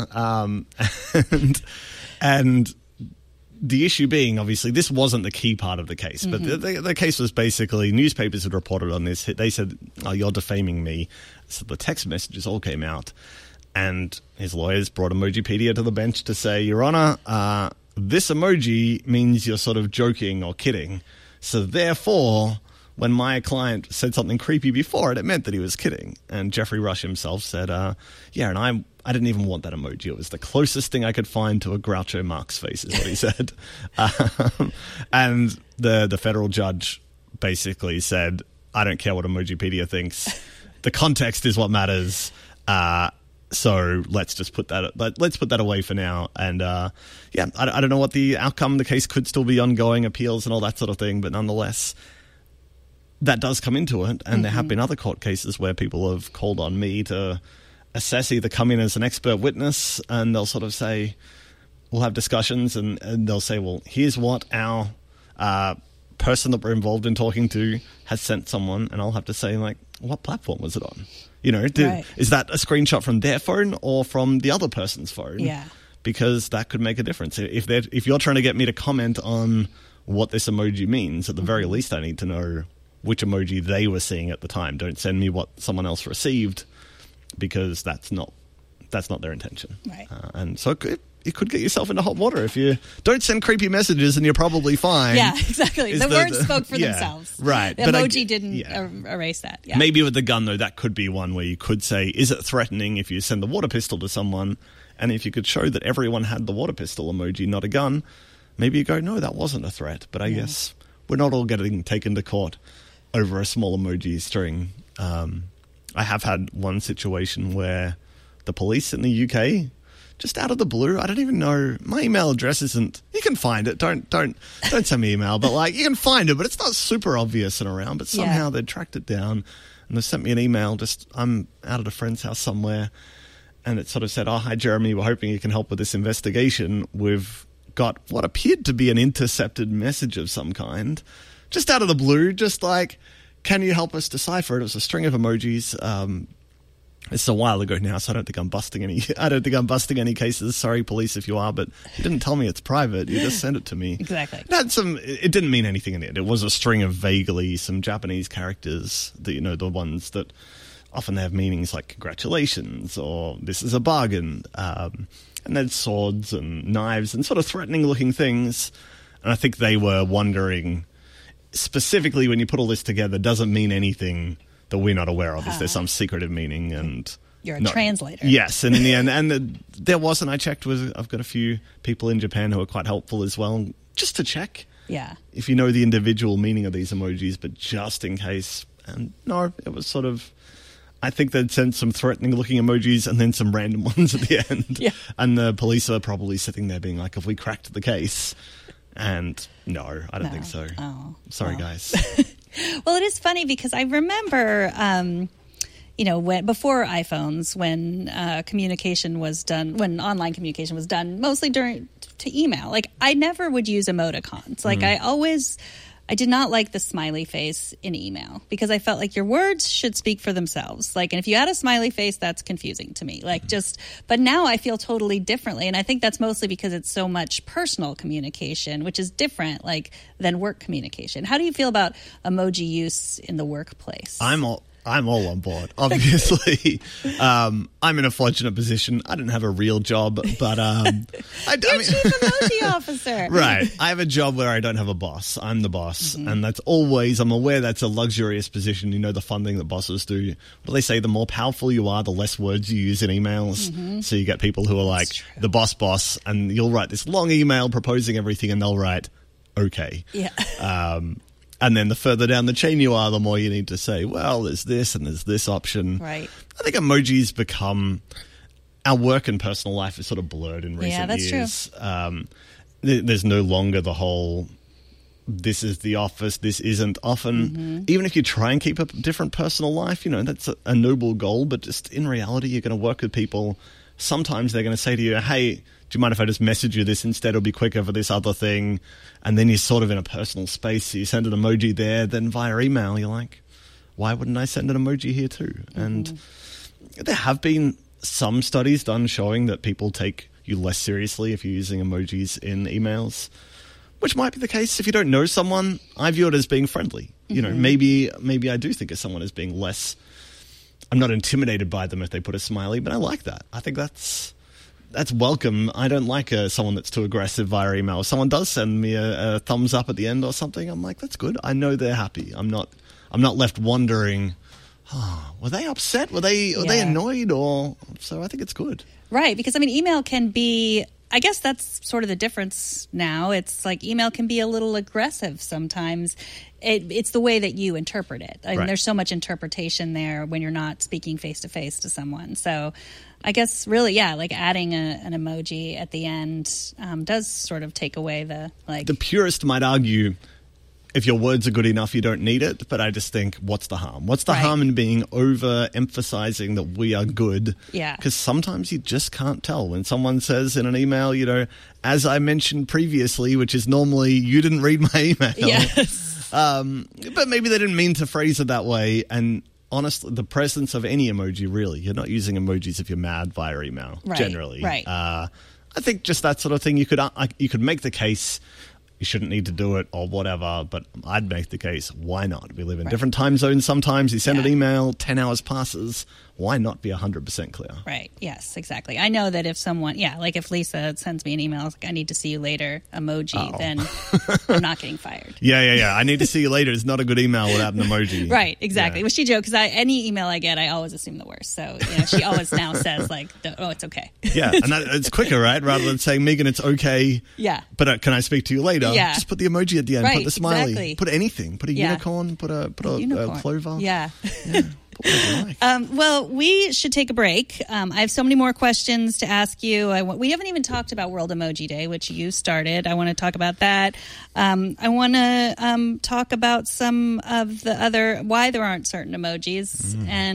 And the issue being, obviously, this wasn't the key part of the case. But the case was basically, newspapers had reported on this. They said, oh, you're defaming me. So the text messages all came out. And his lawyers brought Emojipedia to the bench to say, Your Honor, this emoji means you're sort of joking or kidding. So therefore, when my client said something creepy before it meant that he was kidding. And Jeffrey Rush himself said, and I didn't even want that emoji. It was the closest thing I could find to a Groucho Marx face, is what he said. And the federal judge basically said, I don't care what Emojipedia thinks. The context is what matters. So let's just put that away for now. And I don't know what the outcome. The case could still be ongoing, appeals and all that sort of thing. But nonetheless, that does come into it. And there have been other court cases where people have called on me to assess, either come in as an expert witness, and they'll sort of say, we'll have discussions, and they'll say, well, here's what our person that we're involved in talking to has sent someone. And I'll have to say, like, what platform was it on? Is that a screenshot from their phone or from the other person's phone? Yeah. Because that could make a difference. If you're trying to get me to comment on what this emoji means, at the very least I need to know which emoji they were seeing at the time. Don't send me what someone else received, because that's not their intention. Right. And so you could get yourself into hot water if you don't send creepy messages, and you're probably fine. Yeah, exactly. The words spoke for themselves. Right. The emoji didn't erase that. Yeah. Maybe with the gun, though, that could be one where you could say, is it threatening if you send the water pistol to someone? And if you could show that everyone had the water pistol emoji, not a gun, maybe you go, no, that wasn't a threat. But I guess we're not all getting taken to court over a small emoji string. I have had one situation where the police in the UK, just out of the blue, I don't even know, my email address isn't, you can find it, don't send me email, but like, you can find it, but it's not super obvious and around, but somehow they tracked it down, and they sent me an email, I'm out at a friend's house somewhere, and it sort of said, oh, hi Jeremy, we're hoping you can help with this investigation. We've got what appeared to be an intercepted message of some kind, just out of the blue, just like, can you help us decipher it? It was a string of emojis. It's a while ago now, so I don't think I'm busting any cases. Sorry, police, if you are, but you didn't tell me it's private. You just sent it to me. Exactly. It didn't mean anything in it. It was a string of vaguely some Japanese characters that, the ones that often have meanings like congratulations or this is a bargain. And then swords and knives and sort of threatening looking things. And I think they were wondering, specifically when you put all this together, doesn't mean anything that we're not aware of. Is there some secretive meaning? And you're a translator. Yes, and in the end, there wasn't. I checked with, I've got a few people in Japan who are quite helpful as well. just to check. Yeah. If you know the individual meaning of these emojis, but just in case. And no, it was sort of, I think they'd sent some threatening looking emojis and then some random ones at the end. Yeah. And the police are probably sitting there being like, have we cracked the case? And no, I don't think so. Oh, sorry, guys. Well, it is funny because I remember, before iPhones, when communication was done, when online communication was done, mostly to email. Like, I never would use emoticons. Like, I did not like the smiley face in email because I felt like your words should speak for themselves. Like, and if you add a smiley face, that's confusing to me. Like, but now I feel totally differently. And I think that's mostly because it's so much personal communication, which is different, like, than work communication. How do you feel about emoji use in the workplace? I'm all on board, obviously. I'm in a fortunate position. I don't have a real job, but You're chief emoji officer. Right. I have a job where I don't have a boss. I'm the boss. And that's always, I'm aware that's a luxurious position. You know, the fun thing that bosses do. What do they say? The more powerful you are, the less words you use in emails. So you get people who are like, the boss, and you'll write this long email proposing everything, and they'll write, okay. Yeah. And then the further down the chain you are, the more you need to say, well, there's this and there's this option. Right. I think emojis become, our work and personal life is sort of blurred in recent years. True. There's no longer the whole, this is the office, this isn't often. Even if you try and keep a different personal life, you know, that's a noble goal, but just in reality, you're going to work with people. Sometimes they're going to say to you, hey, do you mind if I just message you this instead? It'll be quicker for this other thing. And then you're sort of in a personal space. So you send an emoji there. Then via email, you're like, why wouldn't I send an emoji here too? And there have been some studies done showing that people take you less seriously if you're using emojis in emails, which might be the case if you don't know someone. I view it as being friendly. You know, maybe I do think of someone as being less, I'm not intimidated by them if they put a smiley, but I like that. I think that's welcome. I don't like someone that's too aggressive via email. If someone does send me a thumbs up at the end or something, I'm like, that's good. I know they're happy. I'm not left wondering, were they upset? Were they annoyed? So I think it's good. Right, because I mean, email can be, I guess that's sort of the difference now. It's like email can be a little aggressive sometimes. It's the way that you interpret it. I mean, there's so much interpretation there when you're not speaking face-to-face to someone. So I guess really, like adding an emoji at the end does sort of take away the, like... The purist might argue if your words are good enough, you don't need it. But I just think, what's the harm? What's the harm in being over-emphasizing that we are good? Yeah. Because sometimes you just can't tell. When someone says in an email, you know, as I mentioned previously, which is normally, you didn't read my email. Yes. But maybe they didn't mean to phrase it that way. And honestly, the presence of any emoji, really, you're not using emojis if you're mad via email, generally. Right. I think just that sort of thing, you could make the case you shouldn't need to do it or whatever, but I'd make the case, why not? We live in different time zones sometimes. You send an email, 10 hours passes. Why not be 100% clear? Right. Yes, exactly. I know that if someone, like if Lisa sends me an email, like, I need to see you later emoji, then I'm not getting fired. Yeah. I need to see you later. It's not a good email without an emoji. Right, exactly. Well, she jokes, because any email I get, I always assume the worst. So, she always now says, like, oh, it's okay. Yeah, and it's quicker, right? Rather than saying, Megan, it's okay. Yeah. But can I speak to you later? Yeah. Just put the emoji at the end. Right, put the smiley. exactly. Put anything. Put a unicorn. Put a clover. Yeah. Like. Well, we should take a break. I have so many more questions to ask you. We haven't even talked about World Emoji Day, which you started. I want to talk about that. I want to talk about some of the other, why there aren't certain emojis.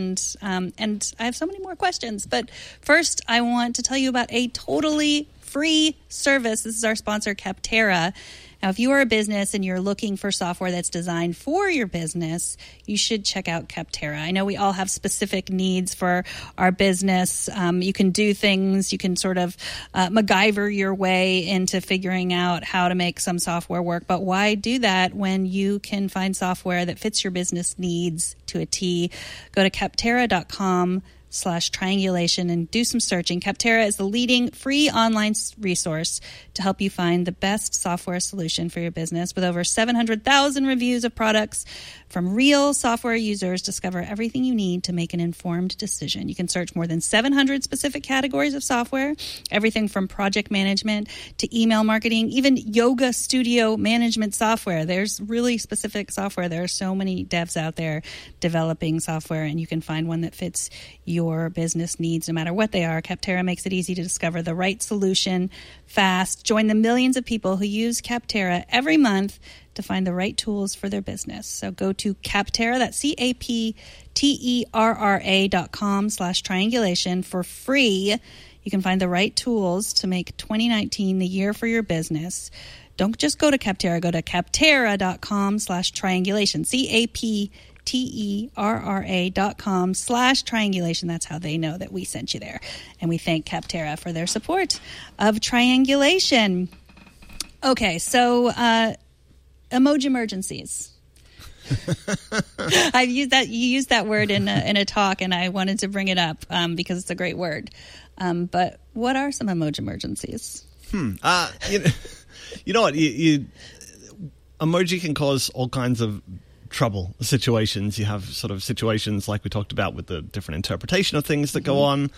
And I have so many more questions. But first, I want to tell you about a totally free service. This is our sponsor, Capterra. Now, if you are a business and you're looking for software that's designed for your business, you should check out Capterra. I know we all have specific needs for our business. You can do things, you can sort of MacGyver your way into figuring out how to make some software work. But why do that when you can find software that fits your business needs to a T? Go to capterra.com/Megan capterra.com/triangulation and do some searching. Capterra is the leading free online resource to help you find the best software solution for your business. With over 700,000 reviews of products from real software users, discover everything you need to make an informed decision. You can search more than 700 specific categories of software, everything from project management to email marketing, even yoga studio management software. There's really specific software. There are so many devs out there developing software, and you can find one that fits your business needs no matter what they are. Capterra makes it easy to discover the right solution fast. Join the millions of people who use Capterra every month to find the right tools for their business. So go to Capterra, that's CAPTERRA.com/triangulation for free. You can find the right tools to make 2019 the year for your business. Don't just go to Capterra, go to CAPTERRA.com/triangulation, CAPTERRA.com/triangulation. That's how they know that we sent you there. And we thank Capterra for their support of triangulation. Okay, so emoji emergencies. I've used that. You used that word in a talk, and I wanted to bring it up because it's a great word. But what are some emoji emergencies? You know what? Emoji can cause all kinds of trouble situations. You have sort of situations like we talked about with the different interpretation of things that go on.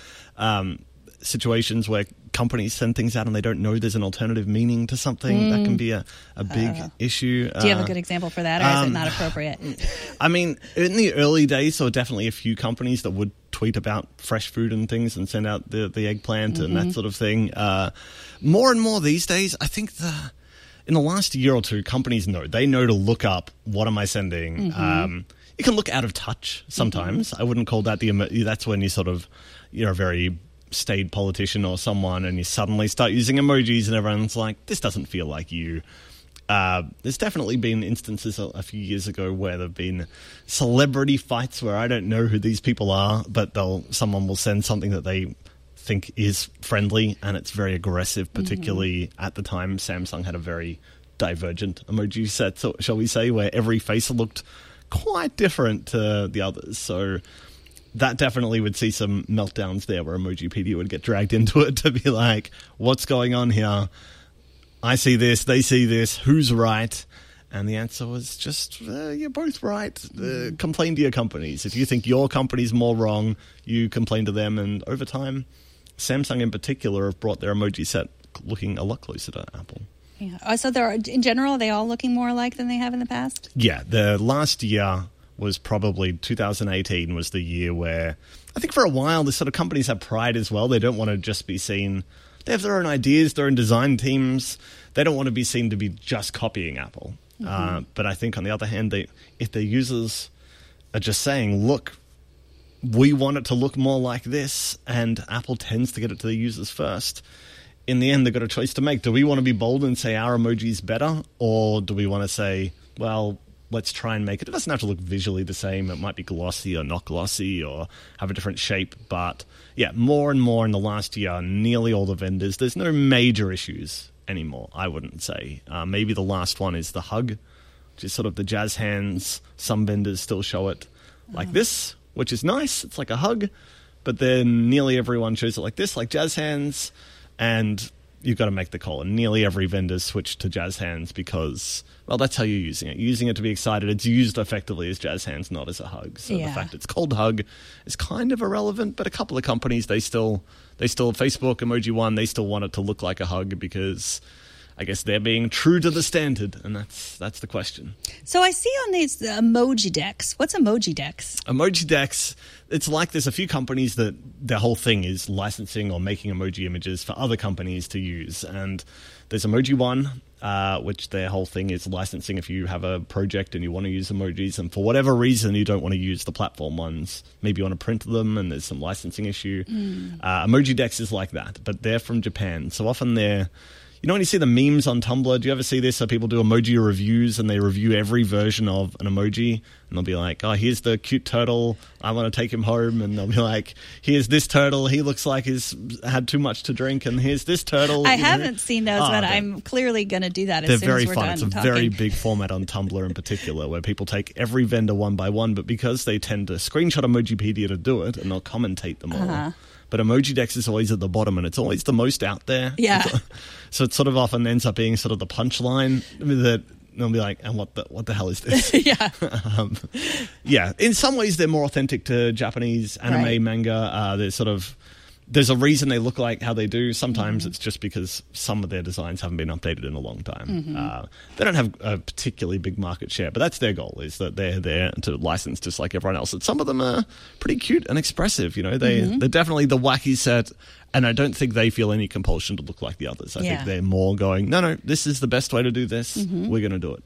Situations where companies send things out and they don't know there's an alternative meaning to something. That can be a big issue. Do you have a good example for that, or is it not appropriate? I mean, in the early days, there were definitely a few companies that would tweet about fresh food and things and send out the eggplant and that sort of thing. More and more these days, I think in the last year or two, companies know. They know to look up, what am I sending? You can look out of touch sometimes. I wouldn't call that that's when you're a very staid politician or someone and you suddenly start using emojis and everyone's like, this doesn't feel like you. There's definitely been instances a few years ago where there have been celebrity fights where I don't know who these people are, but someone will send something that they think is friendly and it's very aggressive, particularly at the time Samsung had a very divergent emoji set, so, shall we say, where every face looked quite different to the others. So that definitely would see some meltdowns there where Emojipedia would get dragged into it to be like, what's going on here? I see this, they see this, who's right? And the answer was just, you're both right. Complain to your companies. If you think your company's more wrong, you complain to them. And over time, Samsung in particular have brought their emoji set looking a lot closer to Apple. Yeah. So in general, are they all looking more alike than they have in the past? Yeah, the last year was probably 2018 was the year where I think for a while the sort of companies have pride as well. They don't want to just be seen. They have their own ideas, their own design teams. They don't want to be seen to be just copying Apple. But I think on the other hand, if their users are just saying, look, we want it to look more like this, and Apple tends to get it to the users first, in the end they've got a choice to make. Do we want to be bold and say our emoji is better, or do we want to say, well, let's try and make it. It doesn't have to look visually the same. It might be glossy or not glossy or have a different shape. But yeah, more and more in the last year, nearly all the vendors, there's no major issues anymore, I wouldn't say. Maybe the last one is the hug, which is sort of the jazz hands. Some vendors still show it like this, which is nice. It's like a hug. But then nearly everyone shows it like this, like jazz hands. And you've got to make the call. And nearly every vendor switched to jazz hands because, well, that's how you're using it. You're using it to be excited. It's used effectively as jazz hands, not as a hug. So the fact it's called hug is kind of irrelevant. But a couple of companies, they still Facebook, Emoji One, they still want it to look like a hug because I guess they're being true to the standard, and that's the question. So I see on these emoji decks. What's emoji decks? Emoji decks, it's like there's a few companies that their whole thing is licensing or making emoji images for other companies to use. And there's Emoji One, which their whole thing is licensing if you have a project and you want to use emojis, and for whatever reason you don't want to use the platform ones. Maybe you want to print them and there's some licensing issue. Emoji decks is like that, but they're from Japan. So often they're You know when you see the memes on Tumblr, do you ever see this? So people do emoji reviews and they review every version of an emoji. And they'll be like, oh, here's the cute turtle. I want to take him home. And they'll be like, here's this turtle. He looks like he's had too much to drink. And here's this turtle. I haven't seen those, but I'm clearly going to do that as soon as we're done talking. It's a very big format on Tumblr in particular, where people take every vendor one by one. But because they tend to screenshot Emojipedia to do it, and they'll commentate them all. But Emojidex is always at the bottom, and it's always the most out there. Yeah. So it sort of often ends up being sort of the punchline that they'll be like, and what the hell is this? Yeah. Yeah. In some ways, they're more authentic to Japanese anime, manga. They're sort of... There's a reason they look like how they do. Sometimes it's just because some of their designs haven't been updated in a long time. They don't have a particularly big market share, but that's their goal, is that they're there to license just like everyone else. And some of them are pretty cute and expressive. You know, they're definitely the wacky set, and I don't think they feel any compulsion to look like the others. I think they're more going, no, this is the best way to do this. We're going to do it.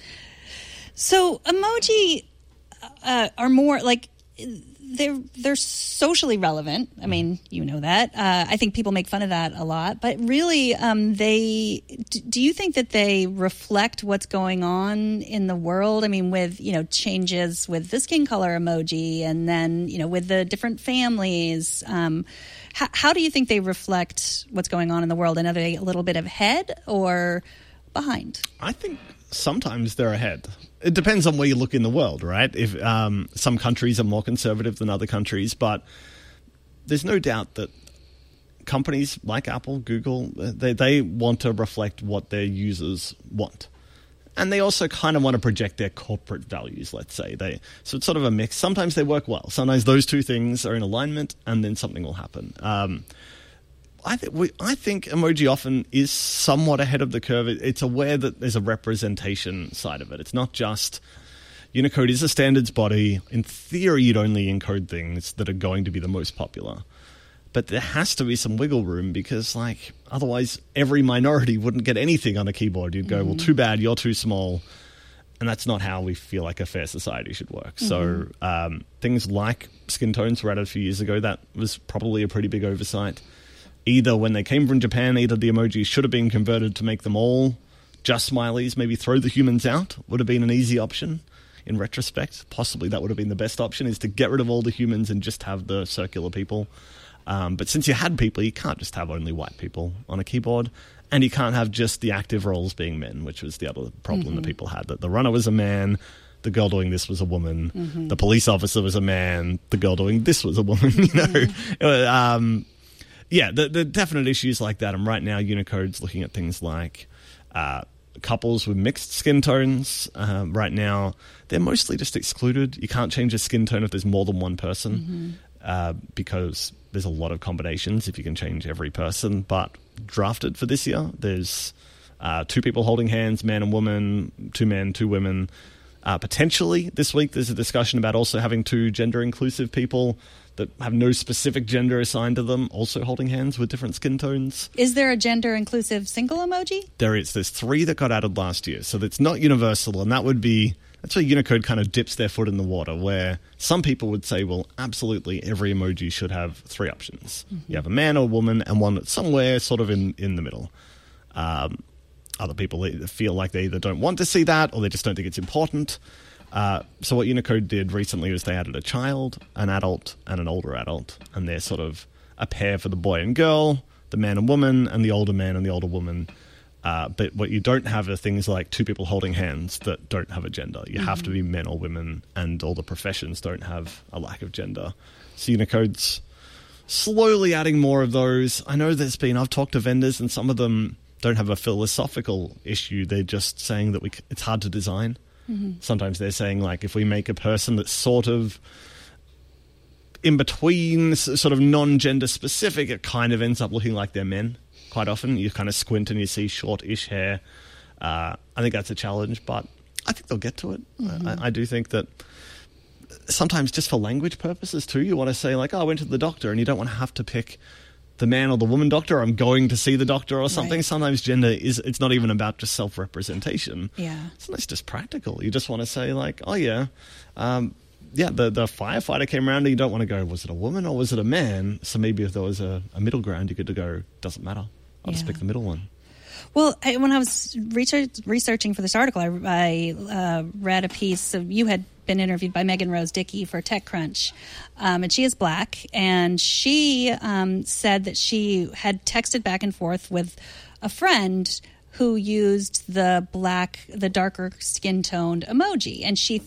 So emoji are more like... They're socially relevant. I mean, you know that. I think people make fun of that a lot. But really, do you think that they reflect what's going on in the world? I mean, with, changes with the skin color emoji and then, with the different families. How do you think they reflect what's going on in the world? And are they a little bit ahead or behind? I think sometimes they're ahead. It depends on where you look in the world, right? If some countries are more conservative than other countries, but there's no doubt that companies like Apple, Google, they want to reflect what their users want. And they also kind of want to project their corporate values, let's say. So it's sort of a mix. Sometimes they work well. Sometimes those two things are in alignment, and then something will happen. I think emoji often is somewhat ahead of the curve. It's aware that there's a representation side of it. It's not just... Unicode is a standards body. In theory, you'd only encode things that are going to be the most popular. But there has to be some wiggle room because, otherwise every minority wouldn't get anything on a keyboard. You'd go, well, too bad, you're too small. And that's not how we feel like a fair society should work. So things like skin tones were added a few years ago. That was probably a pretty big oversight. Either when they came from Japan, either the emojis should have been converted to make them all just smileys, maybe throw the humans out, would have been an easy option. In retrospect, possibly that would have been the best option, is to get rid of all the humans and just have the circular people. But since you had people, you can't just have only white people on a keyboard, and you can't have just the active roles being men, which was the other problem that people had, that the runner was a man, the girl doing this was a woman, the police officer was a man, the girl doing this was a woman, Yeah, the definite issues like that. And right now, Unicode's looking at things like couples with mixed skin tones. Right now, they're mostly just excluded. You can't change a skin tone if there's more than one person because there's a lot of combinations if you can change every person. But drafted for this year, there's two people holding hands, man and woman, two men, two women. Potentially this week, there's a discussion about also having two gender-inclusive people that have no specific gender assigned to them, also holding hands with different skin tones. Is there a gender-inclusive single emoji? There is. There's 3 that got added last year, so it's not universal, and that's where Unicode kind of dips their foot in the water, where some people would say, well, absolutely every emoji should have 3 options. You have a man or a woman, and one that's somewhere sort of in the middle. Other people feel like they either don't want to see that, or they just don't think it's important. So what Unicode did recently was they added a child, an adult, and an older adult, and they're sort of a pair for the boy and girl, the man and woman, and the older man and the older woman. But what you don't have are things like two people holding hands that don't have a gender. You have to be men or women, and all the professions don't have a lack of gender. So Unicode's slowly adding more of those. I know I've talked to vendors, and some of them don't have a philosophical issue. They're just saying that it's hard to design. Sometimes they're saying, if we make a person that's sort of in between, sort of non-gender specific, it kind of ends up looking like they're men. Quite often, you kind of squint and you see short-ish hair. I think that's a challenge, but I think they'll get to it. I do think that sometimes just for language purposes too, you want to say I went to the doctor, and you don't want to have to pick the man or the woman doctor, or I'm going to see the doctor or something. Right. Sometimes gender it's not even about just self-representation. Yeah. Sometimes it's just practical. You just want to say the firefighter came around, and you don't want to go, was it a woman or was it a man? So maybe if there was a middle ground, you could go, doesn't matter. I'll just pick the middle one. Well, when I was researching for this article, I read a piece of, you had been interviewed by Megan Rose Dickey for TechCrunch, and she is Black, and she said that she had texted back and forth with a friend who used the darker skin toned emoji, and she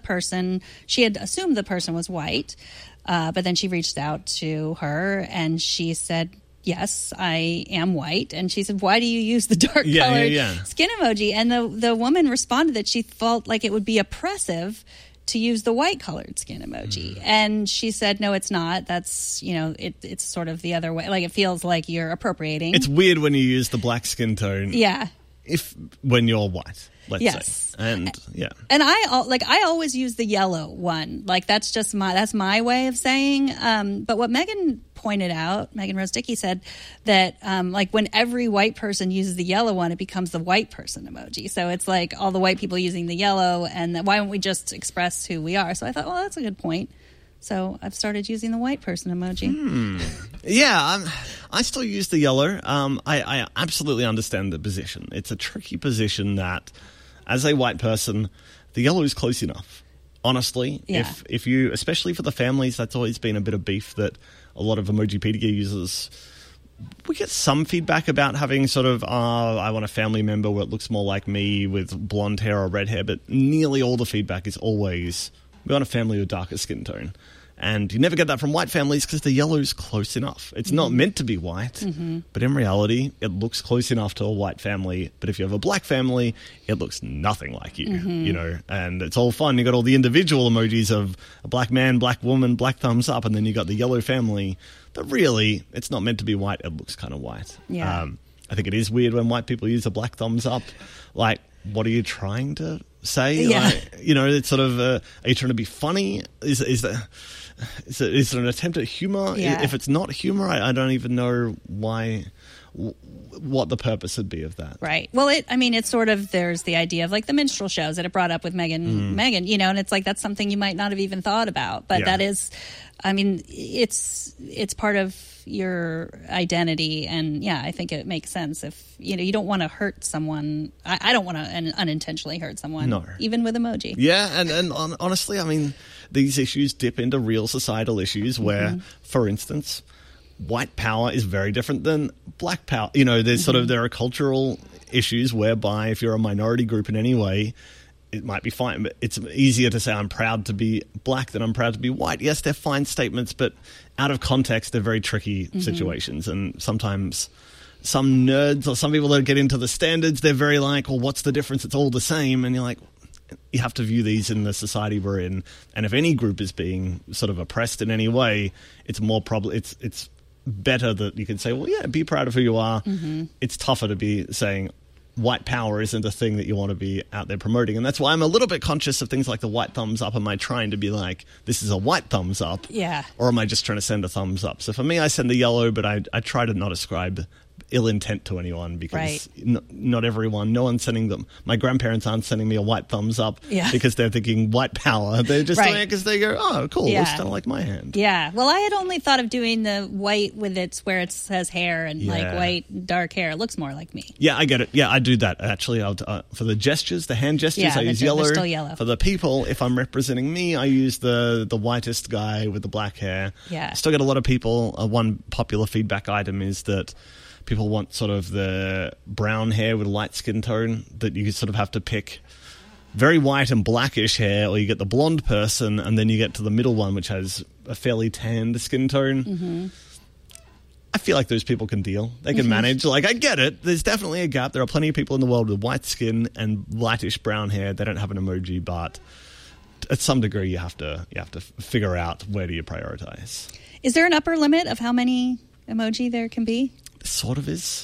had assumed the person was white, but then she reached out to her and she said, yes, I am white. And she said, why do you use the dark colored skin emoji? And the woman responded that she felt like it would be oppressive to use the white colored skin emoji. And she said, no, it's not. That's, it's sort of the other way. Like, it feels like you're appropriating. It's weird when you use the black skin tone. Yeah. When you're white, let's say. And I always use the yellow one. Like, that's my way of saying. But what Megan pointed out, Megan Rose Dickey said that when every white person uses the yellow one, it becomes the white person emoji. So it's like all the white people using the yellow, and why don't we just express who we are? So I thought, well, that's a good point. So I've started using the white person emoji. Yeah, I still use the yellow. I absolutely understand the position. It's a tricky position that, as a white person, the yellow is close enough. Honestly, if you, especially for the families, that's always been a bit of beef that a lot of Emojipedia users, we get some feedback about having sort of, I want a family member where it looks more like me with blonde hair or red hair, but nearly all the feedback is always, we want a family with darker skin tone. And you never get that from white families because the yellow is close enough. It's not meant to be white, but in reality, it looks close enough to a white family. But if you have a black family, it looks nothing like you, and it's all fun. You got all the individual emojis of a black man, black woman, black thumbs up, and then you got the yellow family. But really, it's not meant to be white. It looks kind of white. Yeah. I think it is weird when white people use a black thumbs up. Like, what are you trying to say? Yeah. Like, it's sort of, are you trying to be funny? Is it an attempt at humor? Yeah. If it's not humor, I don't even know what the purpose would be of that. Right. Well, it's sort of, there's the idea of like the minstrel shows that it brought up with Megan, and it's like, that's something you might not have even thought about, but that is, it's part of your identity. And I think it makes sense if, you don't want to hurt someone. I don't want to unintentionally hurt someone, even with emoji. Yeah. And honestly, these issues dip into real societal issues where, for instance, white power is very different than black power. There's there are cultural issues whereby if you're a minority group in any way, it might be fine, but it's easier to say I'm proud to be black than I'm proud to be white. Yes, they're fine statements, but out of context, they're very tricky situations. And sometimes some nerds or some people that get into the standards, they're very like, well, what's the difference? It's all the same. And you're like, you have to view these in the society we're in. And if any group is being sort of oppressed in any way, it's more it's better that you can say, well, yeah, be proud of who you are. It's tougher to be saying white power isn't a thing that you want to be out there promoting. And that's why I'm a little bit conscious of things like the white thumbs up. Am I trying to be like, this is a white thumbs up? Yeah. Or am I just trying to send a thumbs up? So for me, I send a yellow, but I try to not ascribe ill intent to anyone because not everyone, no one's sending them. My grandparents aren't sending me a white thumbs up because they're thinking white power. They're just doing it because they go, oh, cool, looks kind of like my hand. Yeah. Well, I had only thought of doing the white with where it says hair and like white, dark hair. It looks more like me. Yeah, I get it. Yeah, I do that. Actually, for the gestures, the hand gestures, I use yellow. Still yellow. For the people, if I'm representing me, I use the whitest guy with the black hair. Yeah. Still get a lot of people. One popular feedback item is that people want sort of the brown hair with light skin tone, that you sort of have to pick very white and blackish hair, or you get the blonde person, and then you get to the middle one, which has a fairly tanned skin tone. I feel like those people can deal. They can manage. Like, I get it. There's definitely a gap. There are plenty of people in the world with white skin and lightish brown hair. They don't have an emoji, but at some degree you have to figure out where do you prioritize. Is there an upper limit of how many emoji there can be? Sort of is.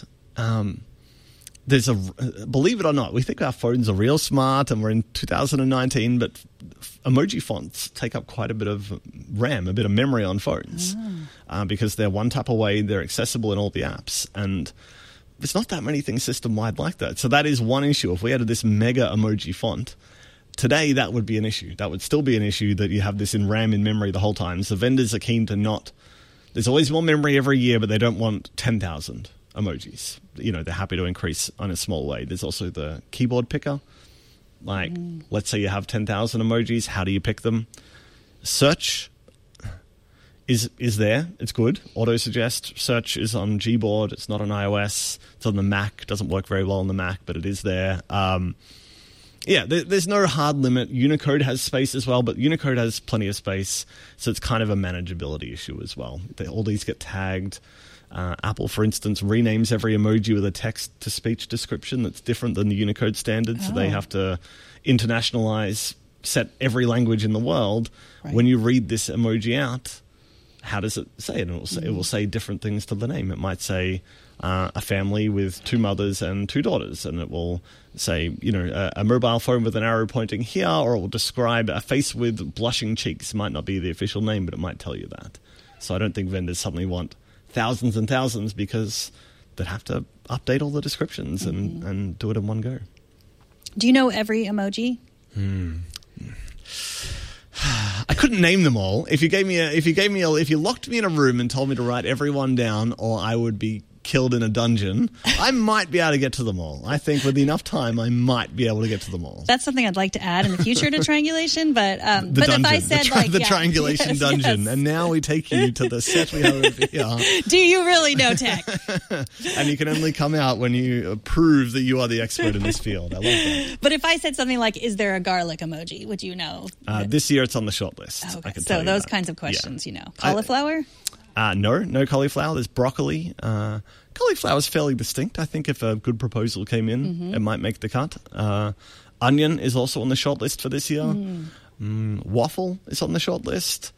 There's believe it or not, we think our phones are real smart and we're in 2019, but emoji fonts take up quite a bit of RAM, a bit of memory on phones, because they're one tap away, they're accessible in all the apps, and there's not that many things system-wide like that. So that is one issue. If we had this mega emoji font, today that would be an issue. That would still be an issue that you have this in RAM in memory the whole time. So vendors are keen to not... There's always more memory every year, but they don't want 10,000 emojis. You know, they're happy to increase in a small way. There's also the keyboard picker. Like, let's say you have 10,000 emojis. How do you pick them? Search is there. It's good. Auto-suggest. Search is on Gboard. It's not on iOS. It's on the Mac. It doesn't work very well on the Mac, but it is there. There's no hard limit. Unicode has space as well, but Unicode has plenty of space, so it's kind of a manageability issue as well. All these get tagged. Apple, for instance, renames every emoji with a text-to-speech description that's different than the Unicode standard, so they have to internationalize, set every language in the world. Right. When you read this emoji out, how does it say it? And it will say different things to the name. It might say a family with 2 mothers and 2 daughters, and it will say, a mobile phone with an arrow pointing here, or it will describe a face with blushing cheeks. It might not be the official name, but it might tell you that. So I don't think vendors suddenly want thousands and thousands, because they'd have to update all the descriptions and do it in one go. Do you know every emoji? I couldn't name them all. If you locked me in a room and told me to write everyone down, or I would be killed in a dungeon, I might be able to get to them all. I think with enough time, I might be able to get to them all. That's something I'd like to add in the future to Triangulation, but if I said the Triangulation dungeon, yes. And now we take you to the set we have over here. Do you really know tech? And you can only come out when you prove that you are the expert in this field. I love that. But if I said something like, is there a garlic emoji, would you know? This year it's on the short list. Okay. I can so tell you those that. kinds of questions, Cauliflower? No cauliflower. There's broccoli. Cauliflower is fairly distinct. I think if a good proposal came in, it might make the cut. Onion is also on the short list for this year. Waffle is on the short list.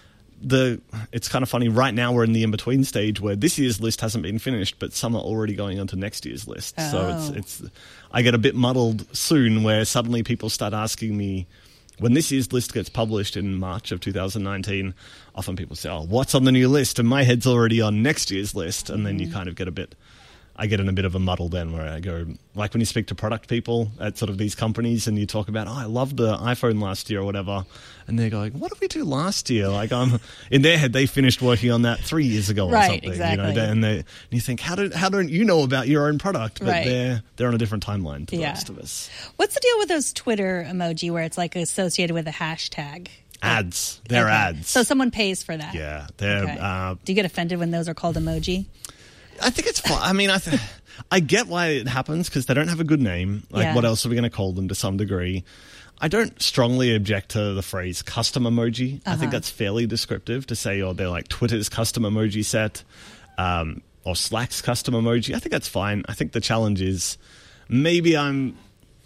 It's kind of funny. Right now we're in the in-between stage where this year's list hasn't been finished, but some are already going on to next year's list. Oh. So it's I get a bit muddled soon where suddenly people start asking me, when this year's list gets published in March of 2019, often people say, what's on the new list? And my head's already on next year's list. And then you kind of I get in a bit of a muddle then where I go, like when you speak to product people at sort of these companies and you talk about, I loved the iPhone last year or whatever. And they're going, what did we do last year? Like in their head, they finished working on that 3 years ago or something. Exactly. And you think, how don't you know about your own product? But they're on a different timeline to the rest of us. What's the deal with those Twitter emoji where it's like associated with a hashtag? Ads. They're ads. So someone pays for that. Yeah. They're. Do you get offended when those are called emoji? I think it's fine. I mean, I get why it happens because they don't have a good name. What else are we going to call them to some degree? I don't strongly object to the phrase custom emoji. I think that's fairly descriptive to say, they're like Twitter's custom emoji set or Slack's custom emoji. I think that's fine. I think the challenge is maybe I'm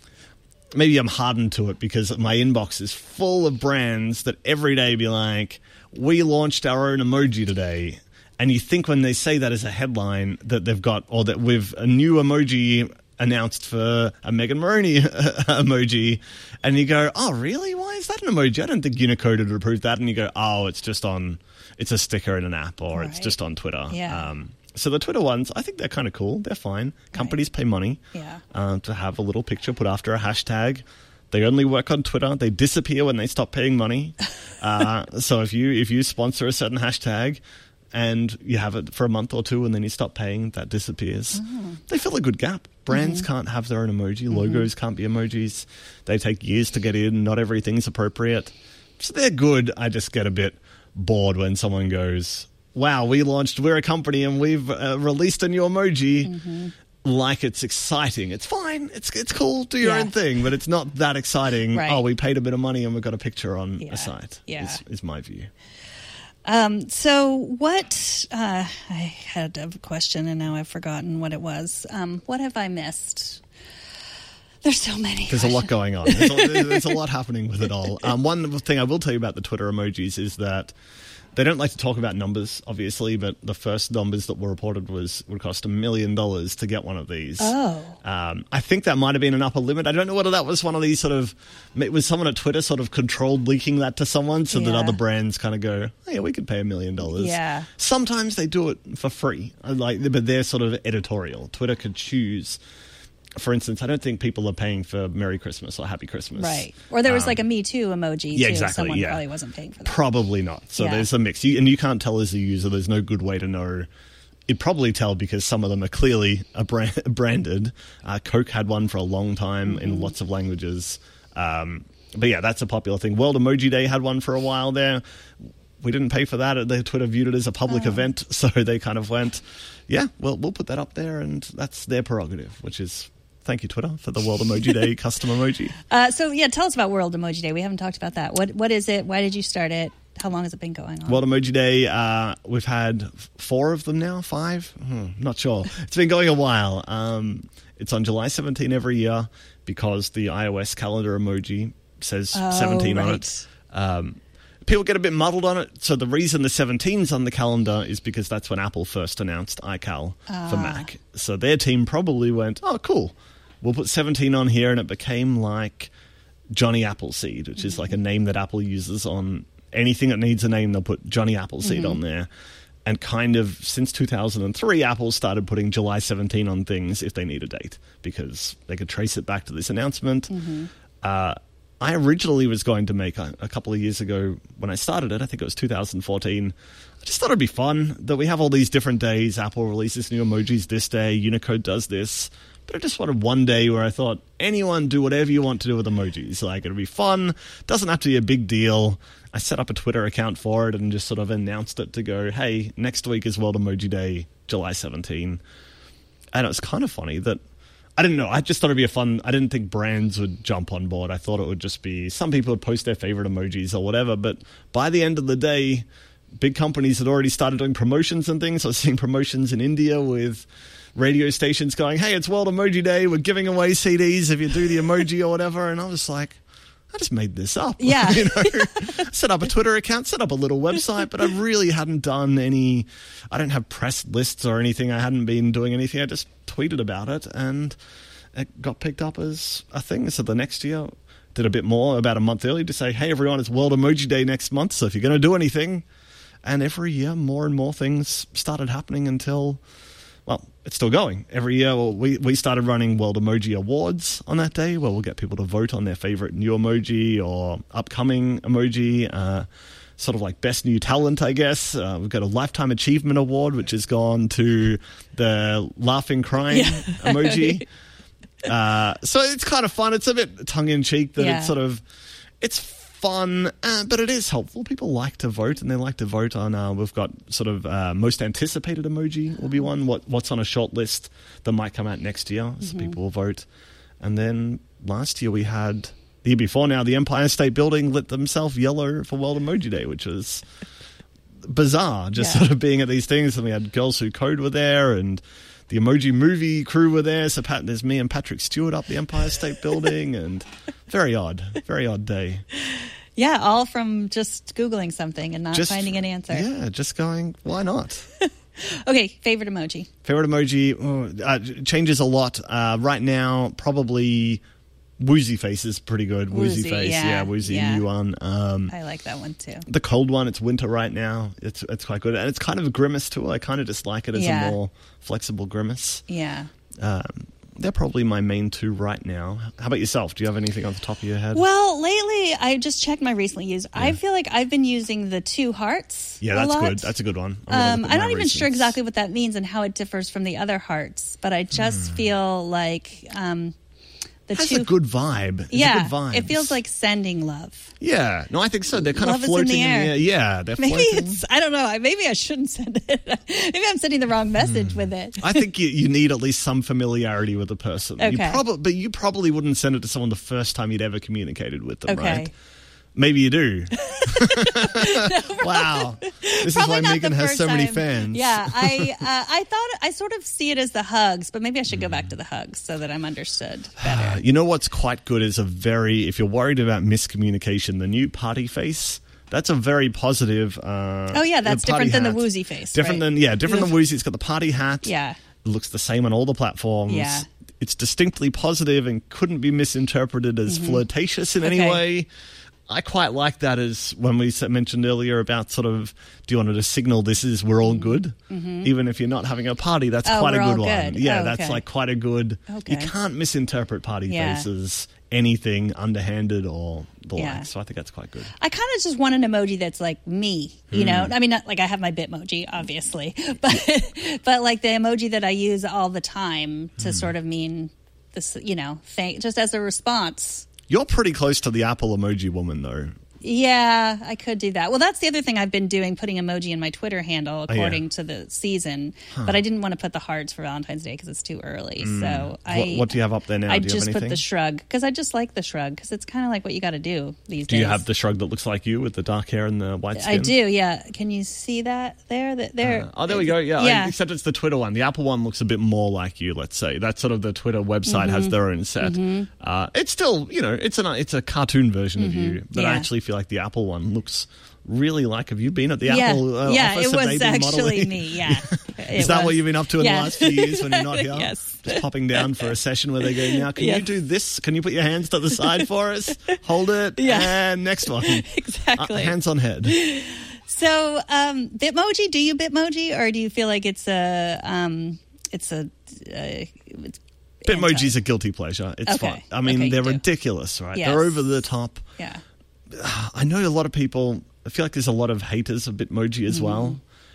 hardened to it because my inbox is full of brands that every day be like, we launched our own emoji today. And you think when they say that as a headline that they've got, or that with a new emoji announced for a Megan Maroney emoji, and you go, oh, really? Why is that an emoji? I don't think Unicode would approve that. And you go, oh, it's a sticker in an app, or it's just on Twitter. Yeah. So the Twitter ones, I think they're kind of cool. They're fine. Companies pay money to have a little picture put after a hashtag. They only work on Twitter. They disappear when they stop paying money. So if you sponsor a certain hashtag, and you have it for a month or two and then you stop paying, that disappears. They fill a good gap. Brands can't have their own emoji. Logos can't be emojis. They take years to get in. Not everything's appropriate. So they're good. I just get a bit bored when someone goes, wow, we're a company and we've released a new emoji. Like it's exciting. It's fine. It's cool. Do your own thing. But it's not that exciting. Right. Oh, we paid a bit of money and we've got a picture on a site. Is my view. So what, I had a question and now I've forgotten what it was. What have I missed? There's so many. There's a lot going on. There's a lot happening with it all. One thing I will tell you about the Twitter emojis is that they don't like to talk about numbers, obviously, but the first numbers that were reported would cost $1 million to get one of these. Oh. I think that might have been an upper limit. I don't know whether that was one of these it was someone at Twitter sort of controlled leaking that to someone so that other brands kind of go, oh, yeah, we could pay $1 million. Yeah. Sometimes they do it for free, but they're sort of editorial. Twitter could choose. For instance, I don't think people are paying for Merry Christmas or Happy Christmas. Right. Or there was like a Me Too emoji, too. Exactly. Someone probably wasn't paying for that. Probably not. So there's a mix. And you can't tell as a user. There's no good way to know you'd probably tell because some of them are clearly branded. Coke had one for a long time in lots of languages. But yeah, that's a popular thing. World Emoji Day had one for a while there. We didn't pay for that. Twitter viewed it as a public event, so they kind of went, yeah, well, we'll put that up there, and that's their prerogative, which is... Thank you, Twitter, for the World Emoji Day custom emoji. So, yeah, tell us about World Emoji Day. We haven't talked about that. What is it? Why did you start it? How long has it been going on? World Emoji Day, we've had 4 of them now, 5? Not sure. It's been going a while. It's on July 17 every year because the iOS calendar emoji says 17 on it. People get a bit muddled on it. So the reason the 17's on the calendar is because that's when Apple first announced iCal for Mac. So their team probably went, oh, cool. We'll put 17 on here, and it became like Johnny Appleseed, which is like a name that Apple uses on anything that needs a name. They'll put Johnny Appleseed on there. And kind of since 2003, Apple started putting July 17 on things if they need a date because they could trace it back to this announcement. I originally was going to make a couple of years ago when I started it, I think it was 2014, I just thought it'd be fun that we have all these different days. Apple releases new emojis this day, Unicode does this. But I just wanted one day where I thought, anyone do whatever you want to do with emojis. Like, it'll be fun. Doesn't have to be a big deal. I set up a Twitter account for it and just sort of announced it to go, hey, next week is World Emoji Day, July 17. And it was kind of funny that, I didn't know. I just thought it'd be a fun... I didn't think brands would jump on board. I thought it would just be... Some people would post their favorite emojis or whatever, but by the end of the day, big companies had already started doing promotions and things. I was seeing promotions in India with radio stations going, hey, it's World Emoji Day, we're giving away CDs if you do the emoji or whatever. And I was like, I just made this up. Yeah. Set up a Twitter account, set up a little website, but I really hadn't done any... I don't have press lists or anything. I hadn't been doing anything. I just tweeted about it, and it got picked up as a thing. So the next year, did a bit more, about a month early, to say, hey, everyone, it's World Emoji Day next month, so if you're going to do anything... And every year, more and more things started happening until, well, it's still going. Every year, we started running World Emoji Awards on that day, where we'll get people to vote on their favorite new emoji or upcoming emoji, sort of like best new talent, I guess. We've got a Lifetime Achievement Award, which has gone to the laughing, crying emoji. So it's kind of fun. It's a bit tongue-in-cheek that it's sort of... It's fun, but it is helpful. People like to vote, and they like to vote on... we've got sort of most anticipated emoji will be one. What's on a short list that might come out next year, so people will vote. And then last year we had... The year before now, the Empire State Building lit themselves yellow for World Emoji Day, which was bizarre, just sort of being at these things. And we had Girls Who Code were there, and the Emoji Movie crew were there. So there's me and Patrick Stewart up the Empire State Building, and very odd day. Yeah, all from just Googling something and not finding an answer. Yeah, just going, why not? Okay, favorite emoji. Favorite emoji changes a lot. Right now, probably Woozy Face is pretty good. Woozy Face, Woozy, new one. I like that one too. The cold one, it's winter right now. It's quite good. And it's kind of a grimace too. I kind of just like it as a more flexible grimace. Yeah. They're probably my main 2 right now. How about yourself? Do you have anything on the top of your head? Well, lately, I just checked my recently used. Yeah. I feel like I've been using the 2 hearts. Yeah, that's good. That's a good one. I'm not even sure exactly what that means and how it differs from the other hearts, but I just feel like it has a good vibe. It's a good vibe. It feels like sending love. Yeah. No, I think so. They're kind love of floating in the air. Yeah, they're maybe floating. I don't know. Maybe I shouldn't send it. Maybe I'm sending the wrong message with it. I think you need at least some familiarity with the person. Okay. But you probably wouldn't send it to someone the first time you'd ever communicated with them, right? Maybe you do. Wow. This is why Megan has so many fans. Yeah, I thought I sort of see it as the hugs, but maybe I should go back to the hugs so that I'm understood better. You know what's quite good is if you're worried about miscommunication, the new party face, that's a very positive... that's different than the Woozy Face. Different than Woozy. It's got the party hat. Yeah. It looks the same on all the platforms. Yeah. It's distinctly positive and couldn't be misinterpreted as flirtatious in any way. I quite like that as when we mentioned earlier about sort of, do you want to signal we're all good? Even if you're not having a party, that's quite a good one. Good. Yeah, that's like quite a good, you can't misinterpret party faces Mm-hmm. anything underhanded or the Yeah. like. So I think that's quite good. I kind of just want an emoji that's like me, you know? I mean, not, like I have my Bitmoji, obviously, but like the emoji that I use all the time to sort of mean this, you know, just as a response. You're pretty close to the Apple emoji woman, though. Yeah, I could do that. Well, that's the other thing I've been doing, putting emoji in my Twitter handle according to the season. But I didn't want to put the hearts for Valentine's Day because it's too early. So What do you have up there now? I Do you have just put anything? the shrug because I just like the shrug because it's kind of like what you got to do these Do days. you have the shrug that looks like you with the dark hair and the white skin? I do, yeah. Can you see that there? There we go. Yeah, Yeah. except it's the Twitter one. The Apple one looks a bit more like you. Let's say that's sort of the Twitter website has their own set. It's still, you know, it's a cartoon version of you, but I Yeah. actually feel like the Apple one looks really like. Have you been at the Yeah, Apple yeah, office? it of was maybe actually modeling? me. Yeah, Is that what you've been up to in the Yeah. last few years when you're not here? Yes. Just popping down for a session where they go, now, can you Yes. do this? Can you put your hands to the side for us? Hold it. Yeah. And next one. Exactly. Hands on head. So, Bitmoji, do you Bitmoji, or do you feel like it's Bitmoji's a guilty pleasure. It's Okay. fun. I mean, Okay, they're you do. ridiculous, right? Yes. They're over the top. yeah, I know a lot of people, I feel like there's a lot of haters of Bitmoji as well.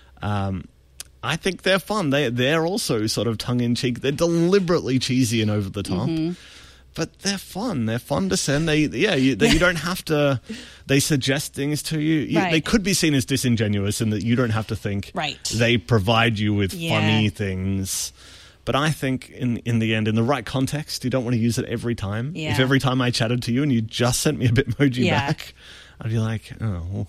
I think they're fun. They're also sort of tongue-in-cheek. They're deliberately cheesy and over the top. But they're fun. They're fun to send. You don't have to. They suggest things to you. Right. They could be seen as disingenuous in that you don't have to think. Right. They provide you with Yeah. funny things. But I think in the end, in the right context, you don't want to use it every time. Yeah. If every time I chatted to you and you just sent me a Bitmoji Yeah. back, I'd be like, oh, well,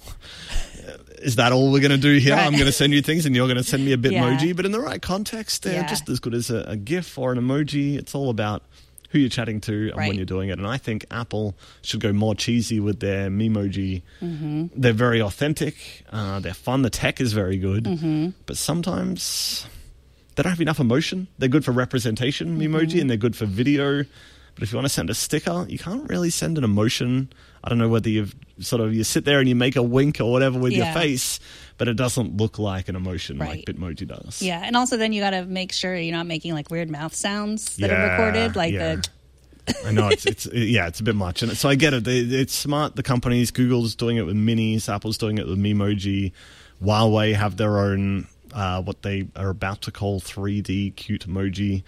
is that all we're going to do here? Right. I'm going to send you things and you're going to send me a Bitmoji. Yeah. But in the right context, they're Yeah. just as good as a GIF or an emoji. It's all about who you're chatting to and Right. when you're doing it. And I think Apple should go more cheesy with their Memoji. They're very authentic. They're fun. The tech is very good. But sometimes they don't have enough emotion. They're good for representation, Memoji, and they're good for video. But if you want to send a sticker, you can't really send an emotion. I don't know whether you sit there and you make a wink or whatever with your Yeah. face, but it doesn't look like an emotion like Right. Bitmoji does. yeah, and also then you got to make sure you're not making like weird mouth sounds that are Yeah, recorded, like yeah. the I know it's a bit much, and so I get it. It's smart. The companies, Google's doing it with Minis, Apple's doing it with Memoji, Huawei have their own what they are about to call 3D cute emoji.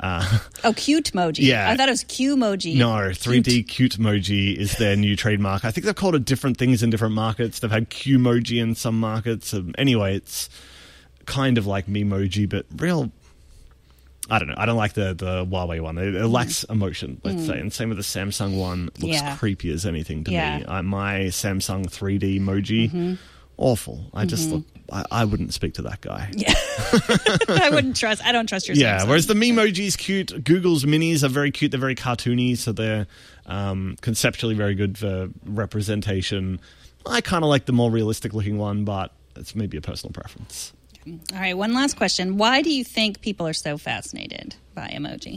cute emoji. Yeah. I thought it was Q-moji. No, 3D cute emoji is their new trademark. I think they've called it different things in different markets. They've had Q-moji in some markets. Anyway, it's kind of like Memoji, but real. I don't know. I don't like the Huawei one. It lacks emotion, let's say. And same with the Samsung one. Looks Yeah. creepy as anything to Yeah. me. My Samsung 3D emoji, awful. I just look. I wouldn't speak to that guy. Yeah. I don't trust your Yeah, Samsung. whereas the Memoji's cute. Google's Minis are very cute. They're very cartoony, so they're conceptually very good for representation. I kind of like the more realistic looking one, but it's maybe a personal preference. All right, one last question. Why do you think people are so fascinated by emoji?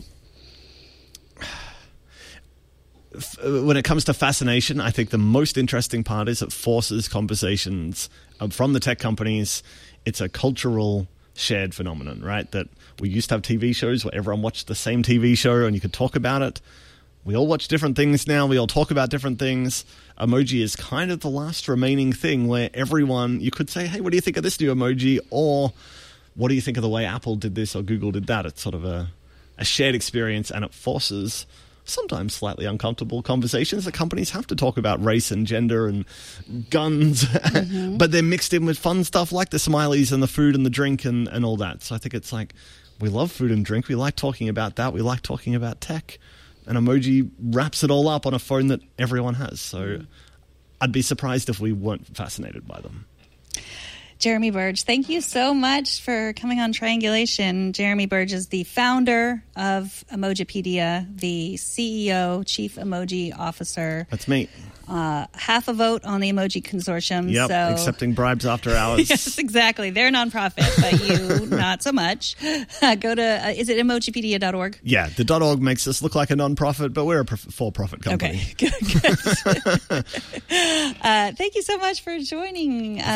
When it comes to fascination, I think the most interesting part is it forces conversations from the tech companies. It's a cultural shared phenomenon, right? That we used to have TV shows where everyone watched the same TV show and you could talk about it. We all watch different things now. We all talk about different things. Emoji is kind of the last remaining thing where everyone, you could say, hey, what do you think of this new emoji? Or what do you think of the way Apple did this or Google did that? It's sort of a shared experience, and it forces sometimes slightly uncomfortable conversations that companies have to talk about race and gender and guns, but they're mixed in with fun stuff like the smileys and the food and the drink and all that. So I think it's like, we love food and drink. We like talking about that. We like talking about tech. And emoji wraps it all up on a phone that everyone has. So I'd be surprised if we weren't fascinated by them. Jeremy Burge, thank you so much for coming on Triangulation. Jeremy Burge is the founder of Emojipedia, the CEO, Chief Emoji Officer. That's me. Half a vote on the Emoji Consortium. Yep, so. accepting bribes after hours. Yes, exactly. They're a nonprofit, but you not so much. Go to, is it emojipedia.org? Yeah, the .org makes us look like a non-profit, but we're a for-profit company. Okay, good. Thank you so much for joining us.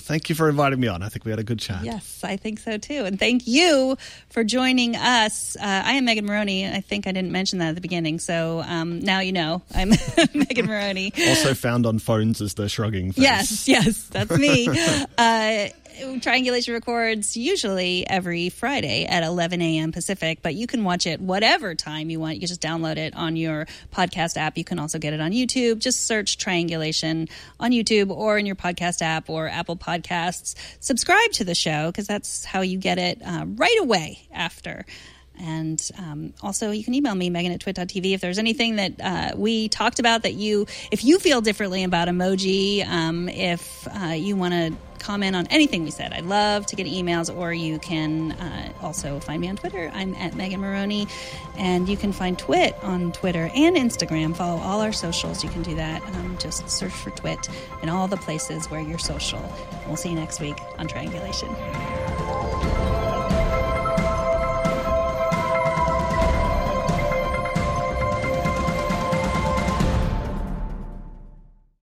thank you for inviting me on. I think we had a good chat. Yes, I think so too. And thank you for joining us. I am Megan Maroney. I think I didn't mention that at the beginning. So now you know I'm Megan Maroney. Also found on phones as the shrugging face. Yes, that's me. Triangulation records usually every Friday at 11 a.m. Pacific, but you can watch it whatever time you want. You can just download it on your podcast app. You can also get it on YouTube. Just search Triangulation on YouTube or in your podcast app or Apple Podcasts. Subscribe to the show because that's how you get it right away after. And also, you can email me, Megan@twit.tv, if there's anything that we talked about that if you feel differently about emoji, if you want to comment on anything we said. I'd love to get emails, or you can also find me on Twitter. I'm at Megan Maroney, and you can find Twit on Twitter and Instagram. Follow all our socials. You can do that. Just search for Twit in all the places where you're social. We'll see you next week on Triangulation.